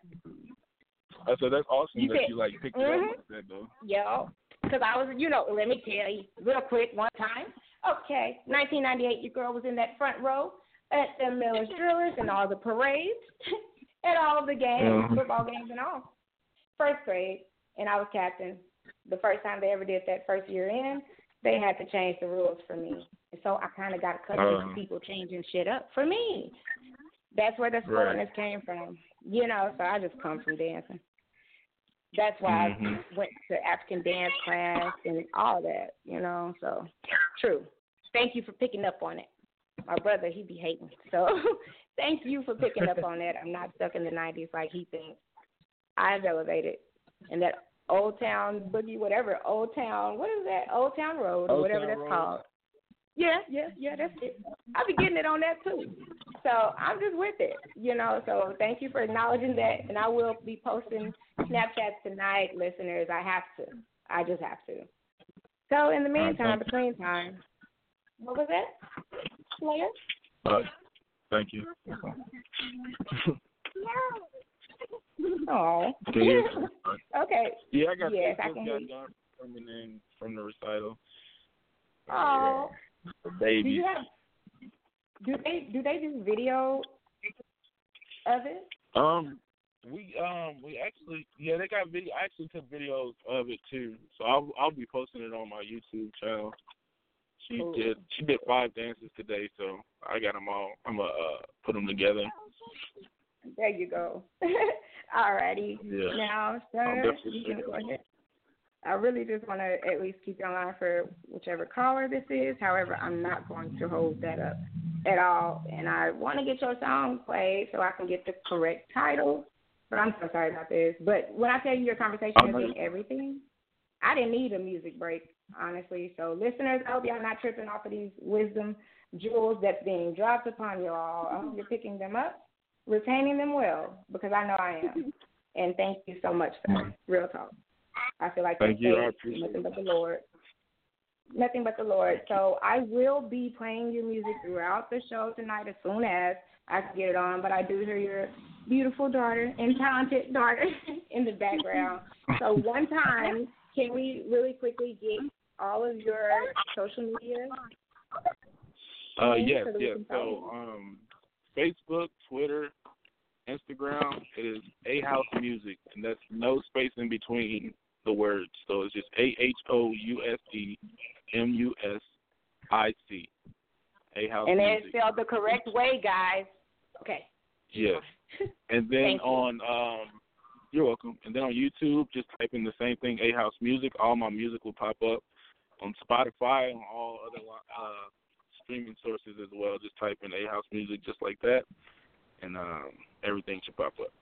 I said that's awesome You that said- you like picked it Mhm. up like that though. Yo, because I was, you know, let me tell you real quick one time. Okay, nineteen ninety-eight, your girl was in that front row at the Miller's Drillers and all the parades and all of the games, Mhm. football games and all. First grade, and I was captain. The first time they ever did that first year in, they had to change the rules for me. And so I kind of got accustomed Uh. to people changing shit up for me. That's where the sportness came from. You know, so I just come from dancing. That's why Mhm. I went to African dance class and all that, you know, so true. Thank you for picking up on it. My brother, he be hating. So thank you for picking up on that. I'm not stuck in the nineties like he thinks. I've elevated. And that Old Town Boogie, whatever, Old Town, what is that? Old Town Road, or Old whatever Town that's Road. called. Yeah, yeah, yeah, that's it. I'll be getting it on that too. So I'm just with it, you know. So thank you for acknowledging that. And I will be posting Snapchats tonight, listeners. I have to. I just have to. So in the meantime, between time, what was that? Slayer? Uh, thank you. Oh. Can you hear me? Okay. Yeah, I got Yes, I Facebook can got hear you. done coming in from the recital. Oh. The Do baby. you have? Do they do they do video of it? Um, we um we actually yeah they got video. I actually took videos of it too, so I'll I'll be posting it on my YouTube channel. She Cool. did she did five dances today, so I got them all. I'm gonna uh, put them together. There you go. Alrighty. Yeah. Now, I'll sir, definitely you can check go it. ahead. I really just want to at least keep you on line for whichever caller this is. However, I'm not going to hold that up at all. And I want to get your song played so I can get the correct title. But I'm so sorry about this. But when I tell you your conversation Oh, has no. been everything, I didn't need a music break, honestly. So listeners, I hope y'all not tripping off of these wisdom jewels that's being dropped upon you all. I hope you're picking them up, retaining them well, because I know I am. And thank you so much, sir. Real talk. I feel like Thank that's you. I faith, appreciate nothing it. but the Lord. Nothing but the Lord. So I will be playing your music throughout the show tonight as soon as I can get it on. But I do hear your beautiful daughter and talented daughter in the background. So one time, can we really quickly get all of your social media? Uh, names yes, so that we yes. can follow So, um, Facebook, Twitter, Instagram is A House Music, and that's no space in between the words. So it's just A H O U S E M U S I C. A House And Music. it's spelled the correct way, guys. Okay. Yes. And then Thank you. on, um, you're welcome. And then on YouTube, just type in the same thing, A House Music. All my music will pop up. On Spotify, on all other uh, streaming sources as well. Just type in A House Music just like that, and um, everything should pop up.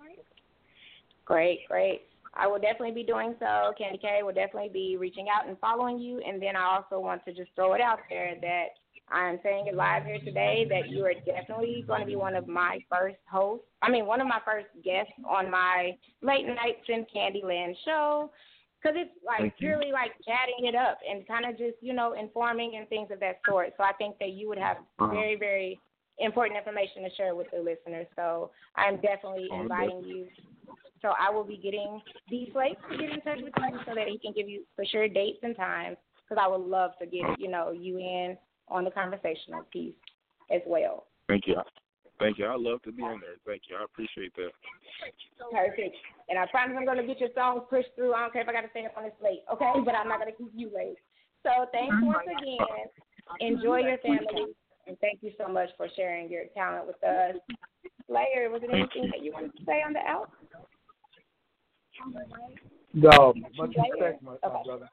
Great, great. I will definitely be doing so. Candy K will definitely be reaching out and following you. And then I also want to just throw it out there that I'm saying it live here today that you are definitely going to be one of my first hosts. I mean, one of my first guests on my Late Nights in Candyland show, because it's like purely like chatting it up and kind of just, you know, informing and things of that sort. So I think that you would have Uh-huh. very, very important information to share with the listeners. So I'm definitely Oh, inviting you. So I will be getting these slates to get in touch with you so that he can give you for sure dates and times, because I would love to get, you know, you in on the conversational piece as well. Thank you. Thank you. I love to be on there. Thank you. I appreciate that. Perfect. And I promise I'm going to get your songs pushed through. I don't care if I got to stay up on this late, okay? But I'm not going to keep you late. So thanks once again. Enjoy your family. And thank you so much for sharing your talent with us. Slayer, was there anything that you wanted to say on the out? No, much respect, my, my Okay. brother.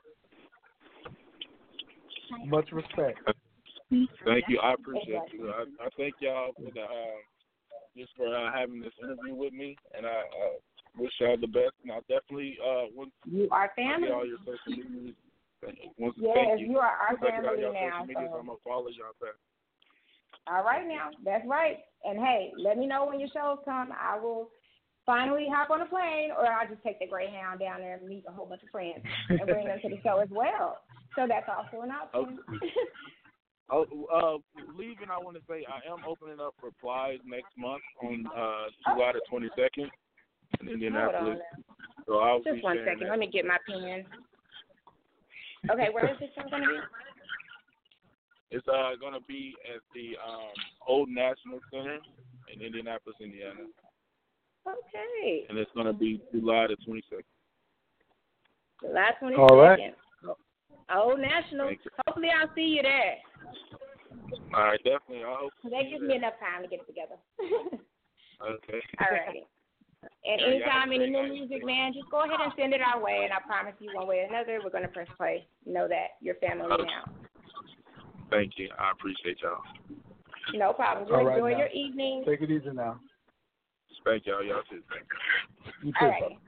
Much respect. Thank you. I appreciate you. I, I thank y'all for the uh, just for uh, having this interview with me, and I uh, wish y'all the best. And I definitely uh, want You are to family. see all your social media. Once, Yes, thank you. you are our Check out family y'all now. social media, So. so I'm gonna follow y'all back. All right now, that's right. And hey, let me know when your shows come. I will finally hop on a plane, or I'll just take the Greyhound down there and meet a whole bunch of friends and bring them to the show as well. So that's also an option. Okay. Oh, uh, leaving, I want to say I am opening up for Plies next month on uh, July the twenty-second in Indianapolis. So I'll Just be one sharing second. that. Let me get my pen. Okay, where is this show going to be? It's uh, going to be at the um, Old National Center in Indianapolis, Indiana. Okay. And it's going to be July the twenty-second. July twenty-second. All right. Old National. Thank you. Hopefully I'll see you there. All right, definitely. I hope. That gives me enough time to get it together. Okay. All righty. And Yeah, anytime yeah, any yeah. new music, man, just go ahead and send it our way, and I promise you one way or another, we're going to press play. Know that. You're family Okay. now. Thank you. I appreciate y'all. No problem. You All right enjoy now. your evening. Take it easy now. Thank y'all. Y'all too. Thank you. You too, All brother. right.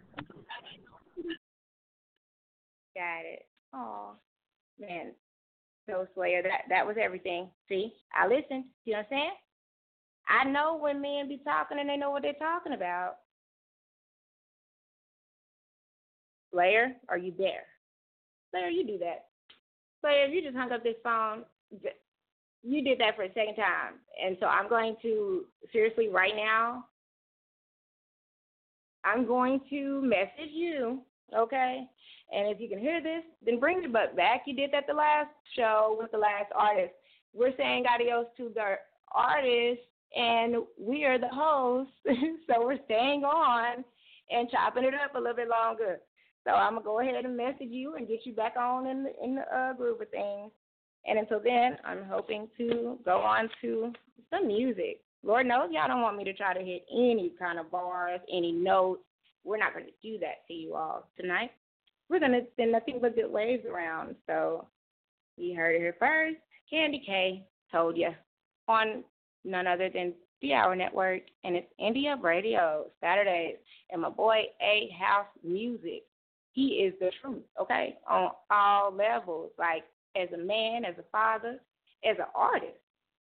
Got it. Oh, man. So, Slayer, that, that was everything. See, I listened. You know what I'm saying? I know when men be talking and they know what they're talking about. Slayer, are you there? Slayer, you do that. Slayer, you just hung up this phone. You did that for a second time. And so I'm going to, seriously, right now, I'm going to message you, okay? And if you can hear this, then bring the butt back. You did that the last show with the last artist. We're saying adios to the artist, and we are the hosts, so we're staying on and chopping it up a little bit longer. So I'm going to go ahead and message you and get you back on in the, in the uh, groove of things. And until then, I'm hoping to go on to some music. Lord knows y'all don't want me to try to hit any kind of bars, any notes. We're not going to do that to you all tonight. We're going to send nothing but good waves around. So you heard it here first. Candy K told you on none other than the Hour Network, and it's Indie Up Radio Saturdays. And my boy A House Music, he is the truth, okay, on all levels, like as a man, as a father, as an artist.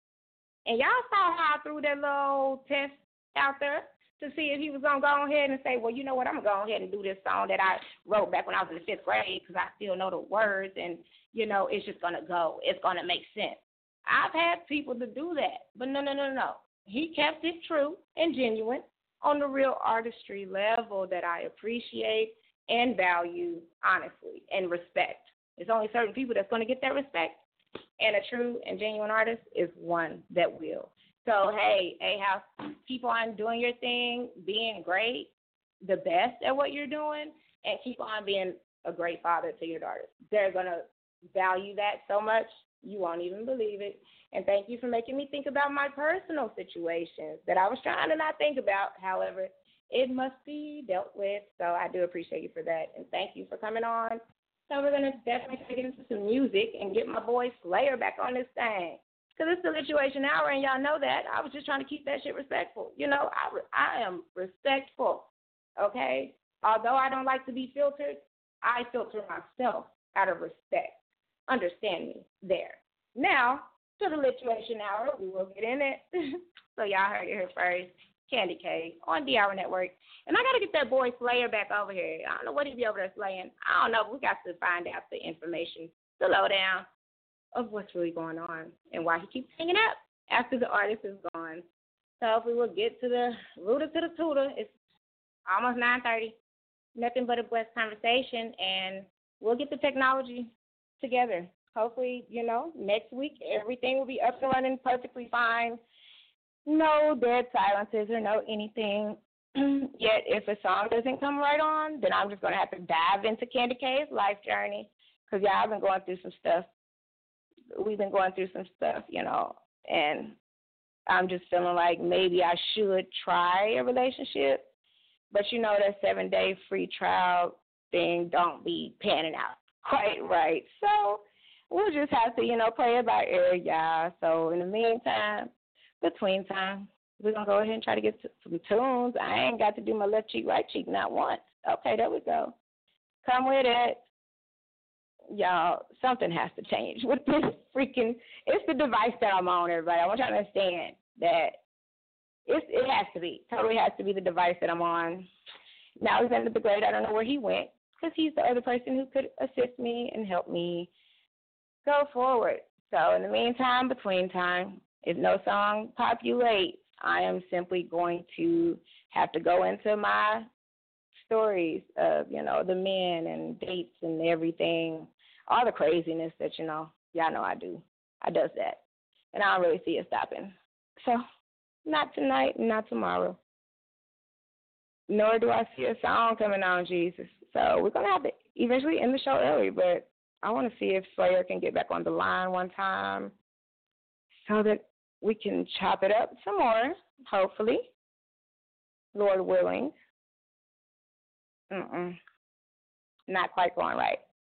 And y'all saw how I threw that little test out there to see if he was going to go ahead and say, well, you know what, I'm going to go ahead and do this song that I wrote back when I was in the fifth grade because I still know the words, and, you know, it's just going to go. It's going to make sense. I've had people to do that, but no, no, no, no. He kept it true and genuine on the real artistry level that I appreciate and value, honestly, and respect. There's only certain people that's going to get that respect, and a true and genuine artist is one that will. So, hey, A-House, keep on doing your thing, being great, the best at what you're doing, and keep on being a great father to your daughters. They're going to value that so much, you won't even believe it. And thank you for making me think about my personal situations that I was trying to not think about. However, it must be dealt with, so I do appreciate you for that. And thank you for coming on. So we're going to definitely get into some music and get my boy Slayer back on this thing. Because it's the Situation Hour, and y'all know that. I was just trying to keep that shit respectful. You know, I, I am respectful, okay? Although I don't like to be filtered, I filter myself out of respect. Understand me there. Now, to the Situation Hour, we will get in it. So y'all heard it here first. Candy K on D Hour Network. And I got to get that boy Slayer back over here. I don't know what he be over there slaying. I don't know, but we got to find out the information, the lowdown of what's really going on and why he keeps hanging up after the artist is gone. So hopefully we'll get to the rooter to the tutor. It's almost nine thirty. Nothing but a blessed conversation, and we'll get the technology together. Hopefully, you know, next week everything will be up and running perfectly fine. No dead silences or no anything. Yet if a song doesn't come right on, then I'm just going to have to dive into Candy K's life journey because, yeah, I've been going through some stuff. We've been going through some stuff, you know, and I'm just feeling like maybe I should try a relationship. But, you know, that seven-day free trial thing don't be panning out quite right. So we'll just have to, you know, play it by ear, y'all. So in the meantime, between time, we're going to go ahead and try to get some tunes. I ain't got to do my left cheek, right cheek, not once. Okay, there we go. Come with it. Y'all, something has to change with this freaking, it's the device that I'm on, everybody. I want y'all to understand that it's, it has to be, totally has to be the device that I'm on. Now, Alexander the Great, I don't know where he went because he's the other person who could assist me and help me go forward. So in the meantime, between time, if no song populates, I am simply going to have to go into my stories of, you know, the men and dates and everything, all the craziness that, you know, y'all know I do. I does that. And I don't really see it stopping. So not tonight, not tomorrow. Nor do I see a song coming on, Jesus. So we're going to have to eventually end the show early, but I want to see if Slayer can get back on the line one time so that we can chop it up some more, hopefully, Lord willing. Mm-mm. Not quite going right.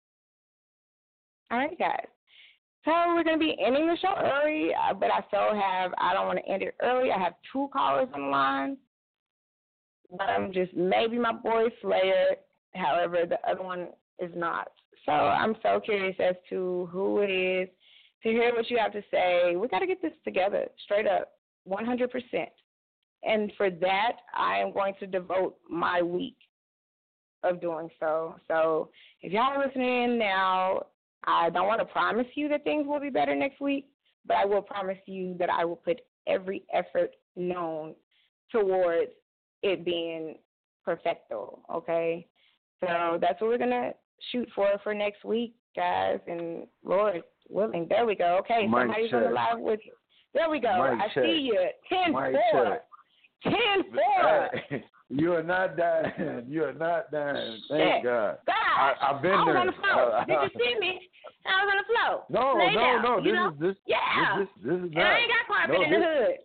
All right, guys. So we're going to be ending the show early, uh, but I still have, I don't want to end it early. I have two callers on the line. But I'm just, maybe my boy Slayer, however, the other one is not. So I'm so curious as to who it is, to hear what you have to say. We got to get this together, straight up, one hundred percent. And for that, I am going to devote my week of doing so. So if y'all are listening in now, I don't want to promise you that things will be better next week, but I will promise you that I will put every effort known towards it being perfecto, okay? So that's what we're going to shoot for for next week, guys, and Lord willing. There we go. Okay, Mike somebody's on the live with you. There we go. Mike I check. see you. ten four. ten four. You are not dying. You are not dying. Thank Shit. God. God. I, I've been I was there. on the floor. Uh, Did you see me? I was on the floor. No, Lay no, down, no. you This know? is this. Yeah. This, this, this is And not. I ain't got carpet no, in the this, hood.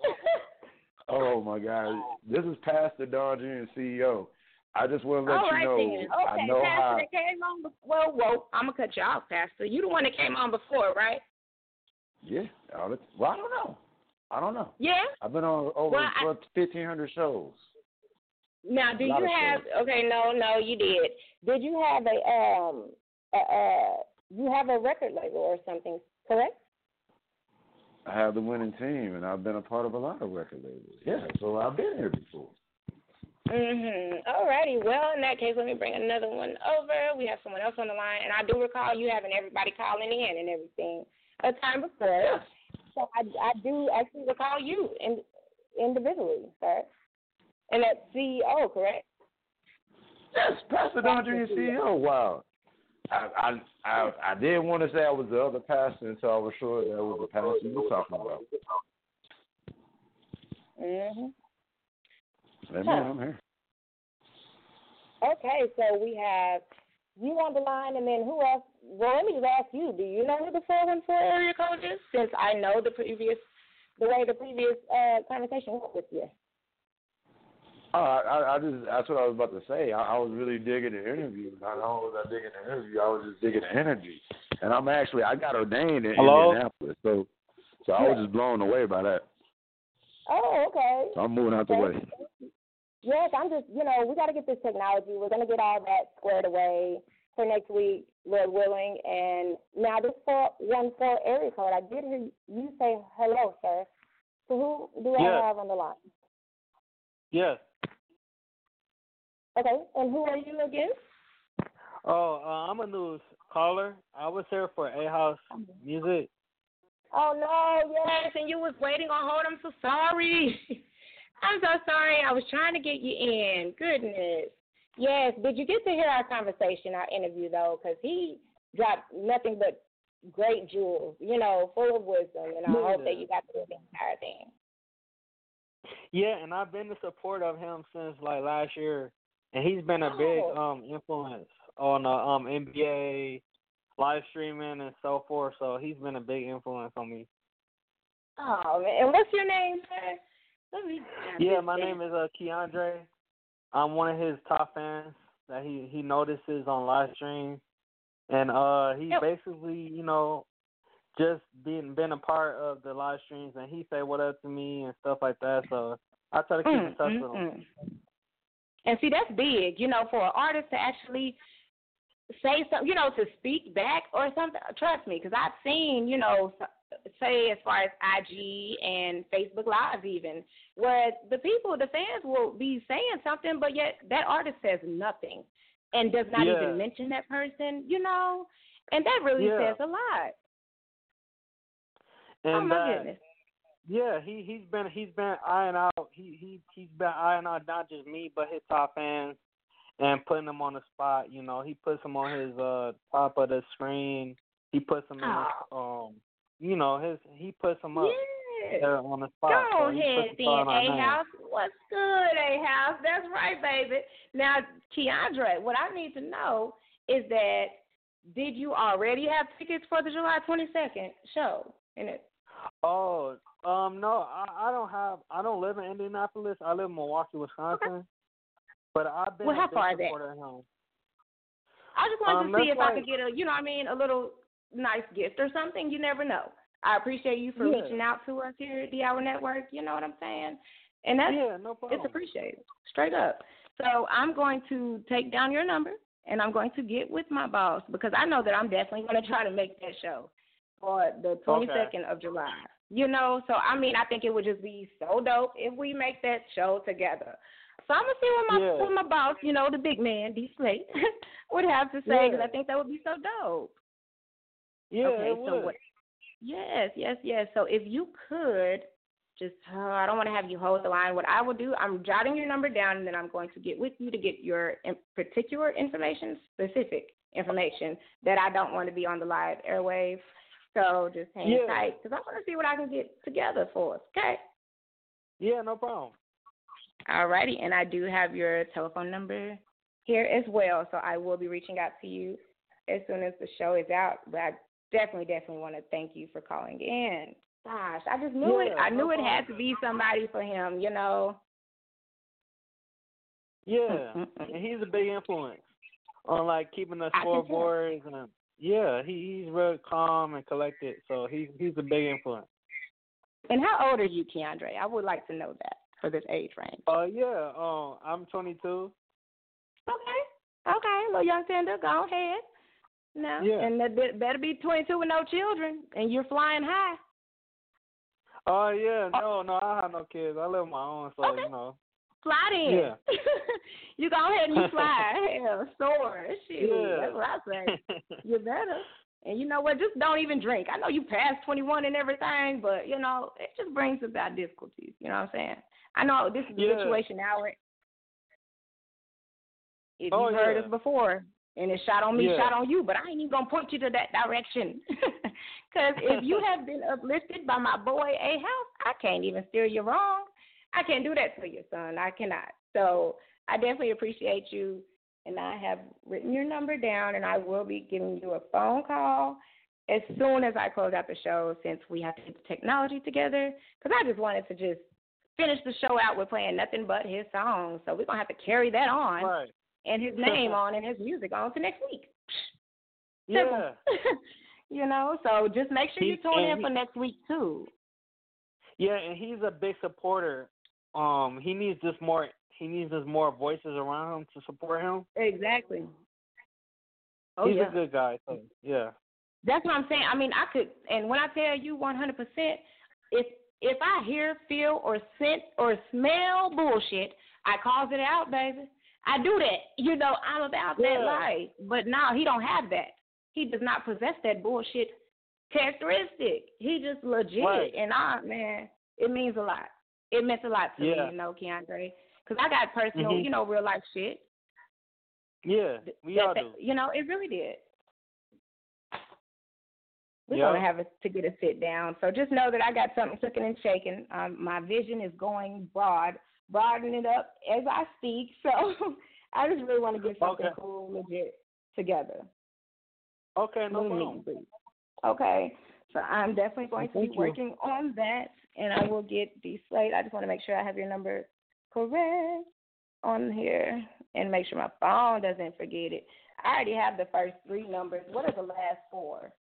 Oh my God. This is Pastor Don Junior C E O. I just want to let All you right, know. then. Okay, I know Pastor how. that came on before. Well, whoa, I'm going to cut you off, Pastor. You the one that came on before, right? Yeah. All the, well, I don't know. I don't know. Yeah? I've been on over Well, I, fifteen hundred shows. now, do A lot you of have, shows. okay, no, no, you did. Did you have a, um, a, uh, you have a record label or something, correct? I have the winning team, and I've been a part of a lot of record labels. Yeah, so I've been here before. Mm-hmm. All righty. Well, in that case, let me bring another one over. We have someone else on the line, and I do recall you having everybody calling in and everything a time before. So I, I do actually recall you in, individually, sir. And that's C E O, correct? Yes, Pastor Don Junior C E O. Wow. I, I I I didn't want to say I was the other pastor until I was sure that was the pastor you were talking about. Mhm. Amen. Huh. I'm here. Okay, so we have you on the line, and then who else? Well, let me just ask you: do you know who the four one four area code is? Since I know the previous, the way the previous uh, conversation went with you. Oh, I, I just that's what I was about to say. I, I was really digging the interview. Not only was I digging the interview, I was just digging the energy. And I'm actually I got ordained in Hello? Indianapolis, so so I was just blown away by that. Oh, okay. So I'm moving out the way. Yes, I'm just, you know, we got to get this technology. We're going to get all that squared away for next week, Lord willing. And now this four one four area code, I did hear you say hello, sir. So who do Yeah. I have on the line? Yes. Okay, and who are you again? Oh, uh, I'm a new caller. I was here for A House Music. Oh, no, yes, and you was waiting on hold. I'm so sorry. I'm so sorry. I was trying to get you in. Goodness. Yes, did you get to hear our conversation, our interview, though? Because he dropped nothing but great jewels, you know, full of wisdom, and I Yeah. hope that you got to hear the entire thing. Yeah, and I've been the support of him since, like, last year, and he's been a big Oh. um influence on the um, N B A live streaming and so forth, so he's been a big influence on me. Oh, man. And what's your name, sir? Let me Yeah, my name is uh, Keandre. I'm one of his top fans that he, he notices on live stream. And uh, he Yep. basically, you know, just being been a part of the live streams, and he say what up to me and stuff like that. So I try to keep Mm, in touch mm, with him. mm. And see, that's big, you know, for an artist to actually say something, you know, to speak back or something. Trust me, because I've seen, you know, say as far as I G and Facebook Live even, where the people, the fans will be saying something, but yet that artist says nothing and does not Yeah. even mention that person, you know, and that really Yeah. says a lot. And oh, my uh, goodness. yeah, he he's been he's been eyeing out he he he's been eyeing out not just me but his top fans and putting them on the spot. You know, he puts them on his uh top of the screen. He puts them in his, um you know his he puts them up Yeah. there on the spot. Go so he ahead, puts the then, spot on our name. A-House. What's good, A-House? That's right, baby. Now, Keandre, what I need to know is that did you already have tickets for the July twenty-second show? In it? Oh, um, no, I, I don't have. I don't live in Indianapolis. I live in Milwaukee, Wisconsin. Okay. But I've been Well, how a big far is that? supporter of him. I just wanted Um, to see that's if I like- could get a, you know what I mean, a little nice gift or something. You never know. I appreciate you for Yeah. reaching out to us here at the Hour Network. You know what I'm saying? And that's Yeah, no problem. it's appreciated, straight up. So I'm going to take down your number, and I'm going to get with my boss because I know that I'm definitely going to try to make that show for the twenty-second of July. You know, so, I mean, I think it would just be so dope if we make that show together. So I'm going to see what my, Yeah. what my boss, you know, the big man, D. Slate, would have to say because Yeah. I think that would be so dope. Yeah, okay, it so would. what? Yes, yes, yes. So if you could just, uh, I don't want to have you hold the line. What I will do, I'm jotting your number down, and then I'm going to get with you to get your in particular information, specific information that I don't want to be on the live airwaves. So just hang Yeah. tight because I want to see what I can get together for us. Okay. Yeah, no problem. All righty, and I do have your telephone number here as well, so I will be reaching out to you as soon as the show is out. But I definitely, definitely want to thank you for calling in. Gosh, I just knew it. Yeah, I knew no it had to problem. be somebody for him, you know. Yeah, Mm-mm-mm. and he's a big influence on like keeping the I can tell. scoreboards and yeah, he, he's very calm and collected. So he's he's a big influence. And how old are you, Keandre? I would like to know that for this age range. Uh, yeah, um, I'm twenty-two. Okay, okay, little young tender, go ahead. No, Yeah. and that be- better be twenty-two with no children, and you're flying high. Oh yeah, no, no, I have no kids. I live on my own, so Okay. you know. Fly then. Yeah. You go ahead and you fly. Hell, soar. Shit. Yeah. That's what I say. You better. And you know what? Just don't even drink. I know you passed twenty-one and everything, but, you know, it just brings about difficulties. You know what I'm saying? I know this is the Yeah. situation now where if Oh, you've heard yeah. us before, and it's shot on me, Yeah. shot on you, but I ain't even going to point you to that direction. Because if you have been uplifted by my boy A-House, I can't even steer you wrong. I can't do that to you, son. I cannot. So I definitely appreciate you, and I have written your number down, and I will be giving you a phone call as soon as I close out the show since we have to get the technology together because I just wanted to just finish the show out with playing nothing but his songs. So we're going to have to carry that on Right. and his name on and his music on to next week. Yeah. You know, so just make sure you He- tune in and for he- next week, too. Yeah, and he's a big supporter. Um, he needs just more. He needs just more voices around him to support him. Exactly. Oh, he's yeah. a good guy. So yeah. That's what I'm saying. I mean, I could, and when I tell you one hundred percent, if if I hear, feel, or sense or smell bullshit, I calls it out, baby. I do that. You know, I'm about Yeah. that life. But now he don't have that. He does not possess that bullshit characteristic. He just legit. Right. And I, man, it means a lot. It meant a lot to Yeah. me, you know, Keandre. Because I got personal, Mhm. you know, real life shit. Yeah, we that, all that, do. You know, it really did. We're Yeah. going to have a, to get a sit down. So just know that I got something cooking and shaking. Um, my vision is going broad, broadening it up as I speak. So I just really want to get something Okay. cool, legit together. Okay, no Little meet problem. and greet. Okay. So I'm definitely going to Thank be you. working on that, and I will get the slate. I just want to make sure I have your number correct on here and make sure my phone doesn't forget it. I already have the first three numbers. What are the last four?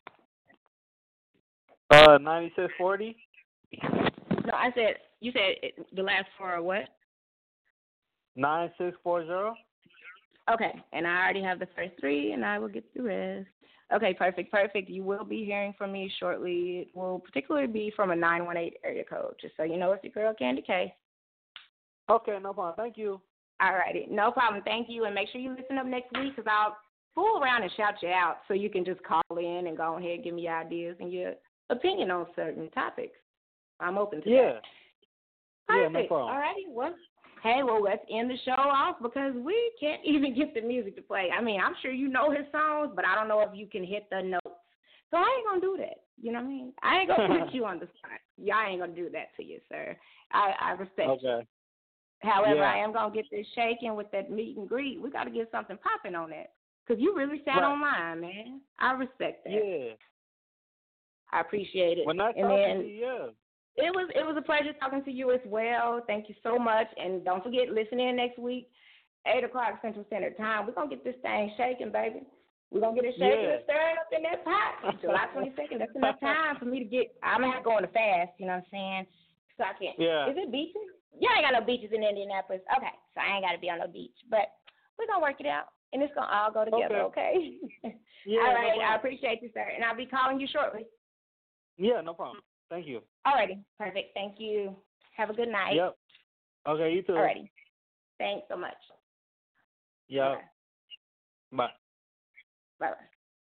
Uh, ninety-six forty. No, I said, you said it, the last four are what? Nine six four zero. Okay, and I already have the first three, and I will get the rest. Okay, perfect, perfect. You will be hearing from me shortly. It will particularly be from a nine one eight area code, just so you know it's your girl, Candy K. Okay, no problem. Thank you. All righty, no problem. Thank you, and make sure you listen up next week because I'll fool around and shout you out so you can just call in and go ahead and give me your ideas and your opinion on certain topics. I'm open to Yeah. that. Yeah, Perfect. no problem. All righty, well, hey, well, let's end the show off because we can't even get the music to play. I mean, I'm sure you know his songs, but I don't know if you can hit the notes. So I ain't going to do that. You know what I mean? I ain't going to put you on the spot. Y'all ain't going to do that to you, sir. I, I respect you. Okay. However, Yeah. I am going to get this shaking with that meet and greet. We got to get something popping on that because you really sat Right. online, man. I respect that. Yeah. I appreciate it. When I and talk then, to you, yeah. It was it was a pleasure talking to you as well. Thank you so much. And don't forget, listen in next week, eight o'clock Central Standard Time. We're going to get this thing shaking, baby. We're going to get it shaking Yeah. and stirring up in that pot. July twenty-second, that's enough time for me to get, I'm going to have to go on a fast, you know what I'm saying? So I can't. Yeah. Is it beaches? Yeah, I ain't got no beaches in Indianapolis. Okay, so I ain't got to be on no beach. But we're going to work it out. And it's going to all go together, okay? Yeah, all no right, I problem. appreciate you, sir. And I'll be calling you shortly. Yeah, no problem. Thank you. Alrighty, perfect. Thank you. Have a good night. Yep. Okay, you too. Alrighty. Thanks so much. Yep. Bye. Bye. Bye.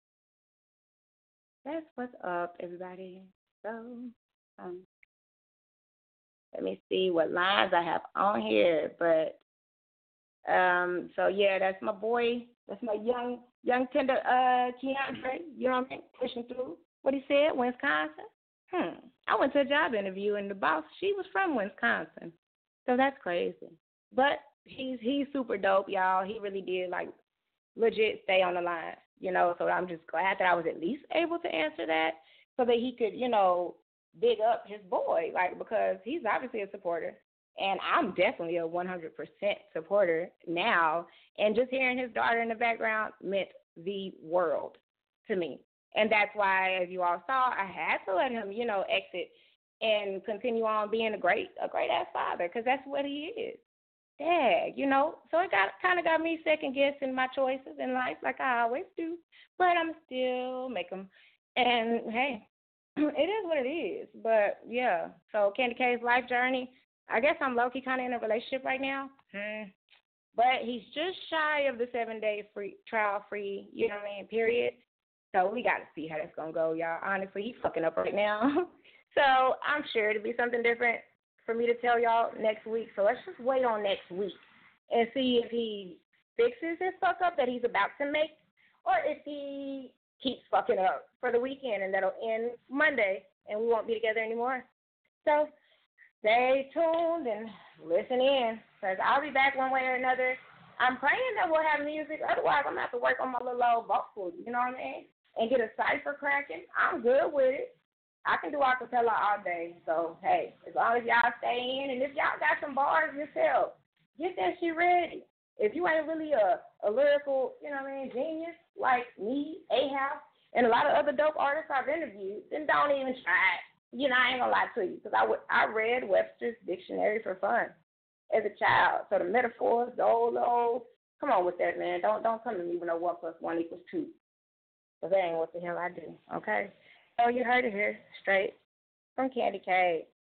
That's what's up, everybody. So, um, let me see what lines I have on here. But, um, so yeah, that's my boy. That's my young, young tender, uh, Keandre. You know what I mean? Pushing through. What he said, Wisconsin. Hmm. I went to a job interview, and the boss, she was from Wisconsin. So that's crazy. But he's he's super dope, y'all. He really did, like, legit stay on the line, you know. So I'm just glad that I was at least able to answer that so that he could, you know, big up his boy, like, because he's obviously a supporter. And I'm definitely a one hundred percent supporter now. And just hearing his daughter in the background meant the world to me. And that's why, as you all saw, I had to let him, you know, exit and continue on being a great, a great ass father, because that's what he is. Dad, you know. So it got kind of got me second guessing my choices in life, like I always do. But I'm still make them. And hey, it is what it is. But yeah. So Candy K's life journey. I guess I'm low key kind of in a relationship right now. Hmm. But he's just shy of the seven day free trial free, you know what I mean, period. So we got to see how that's going to go, y'all. Honestly, he's fucking up right now. So I'm sure it'll be something different for me to tell y'all next week. So let's just wait on next week and see if he fixes his fuck up that he's about to make or if he keeps fucking up for the weekend and that'll end Monday and we won't be together anymore. So stay tuned and listen in because I'll be back one way or another. I'm praying that we'll have music. Otherwise, I'm going to have to work on my little old vocal, you know what I mean? And get a cipher cracking. I'm good with it. I can do acapella all day. So, hey, as long as y'all stay in, and if y'all got some bars yourself, get that shit ready. If you ain't really a, a lyrical, you know what I mean, genius like me, Ahab, and a lot of other dope artists I've interviewed, then don't even try it. You know, I ain't going to lie to you because I, w- I read Webster's Dictionary for fun as a child. So the metaphors, the old, old, come on with that, man. Don't don't come to me with no one plus one equals two. Because that ain't what the hell I do, okay? So you heard it here, straight from Candy K.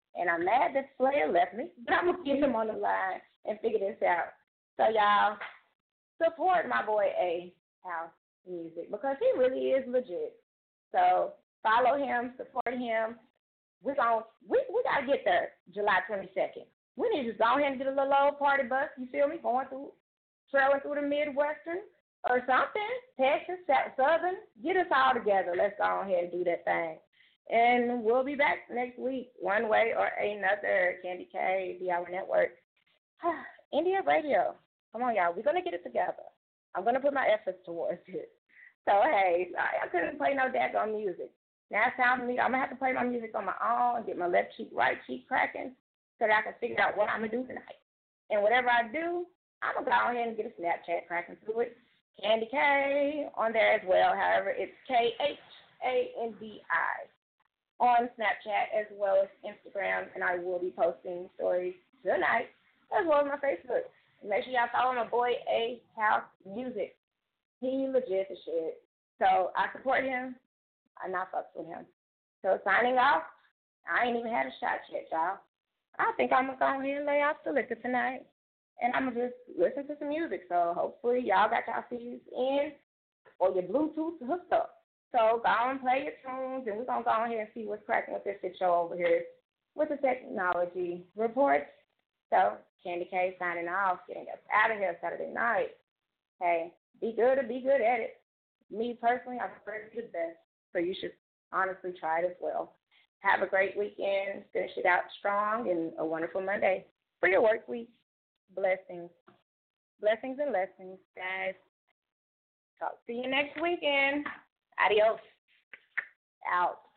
And I'm mad that Slayer left me, but I'm going to get him on the line and figure this out. So, y'all, support my boy A House Music because he really is legit. So, follow him, support him. We're going we we got to get there July twenty-second. We need to just go ahead and get a little old party bus, you feel me, going through, trailing through the Midwestern or something, Texas, Southern. Get us all together. Let's go ahead and do that thing. And we'll be back next week, one way or another. Candy K, the Hour Network. India Radio. Come on, y'all. We're going to get it together. I'm going to put my efforts towards it. So, hey, I, I couldn't play no daggone music. Now it's time for me. I'm going to have to play my music on my own and get my left cheek, right cheek cracking so that I can figure out what I'm going to do tonight. And whatever I do, I'm going to go ahead and get a Snapchat cracking to it. Candy K on there as well. However, it's K H A N D I. On Snapchat as well as Instagram, and I will be posting stories tonight as well as my Facebook. Make sure y'all follow my boy A House Music. He legit as shit. So I support him. I not fucks with him. So signing off. I ain't even had a shot yet, y'all. I think I'm gonna go ahead and lay off the liquor tonight, and I'm gonna just listen to some music. So hopefully y'all got y'all C Ds in or your Bluetooth hooked up. So go and play your tunes, and we're going to go ahead and see what's cracking with this shit show over here with the technology reports. So Candy K signing off, getting us out of here Saturday night. Hey, be good or be good at it. Me personally, I prefer to be the best, so you should honestly try it as well. Have a great weekend. Finish it out strong and a wonderful Monday for your work week. Blessings. Blessings and lessons, guys. Talk to you next weekend. Adios. Out.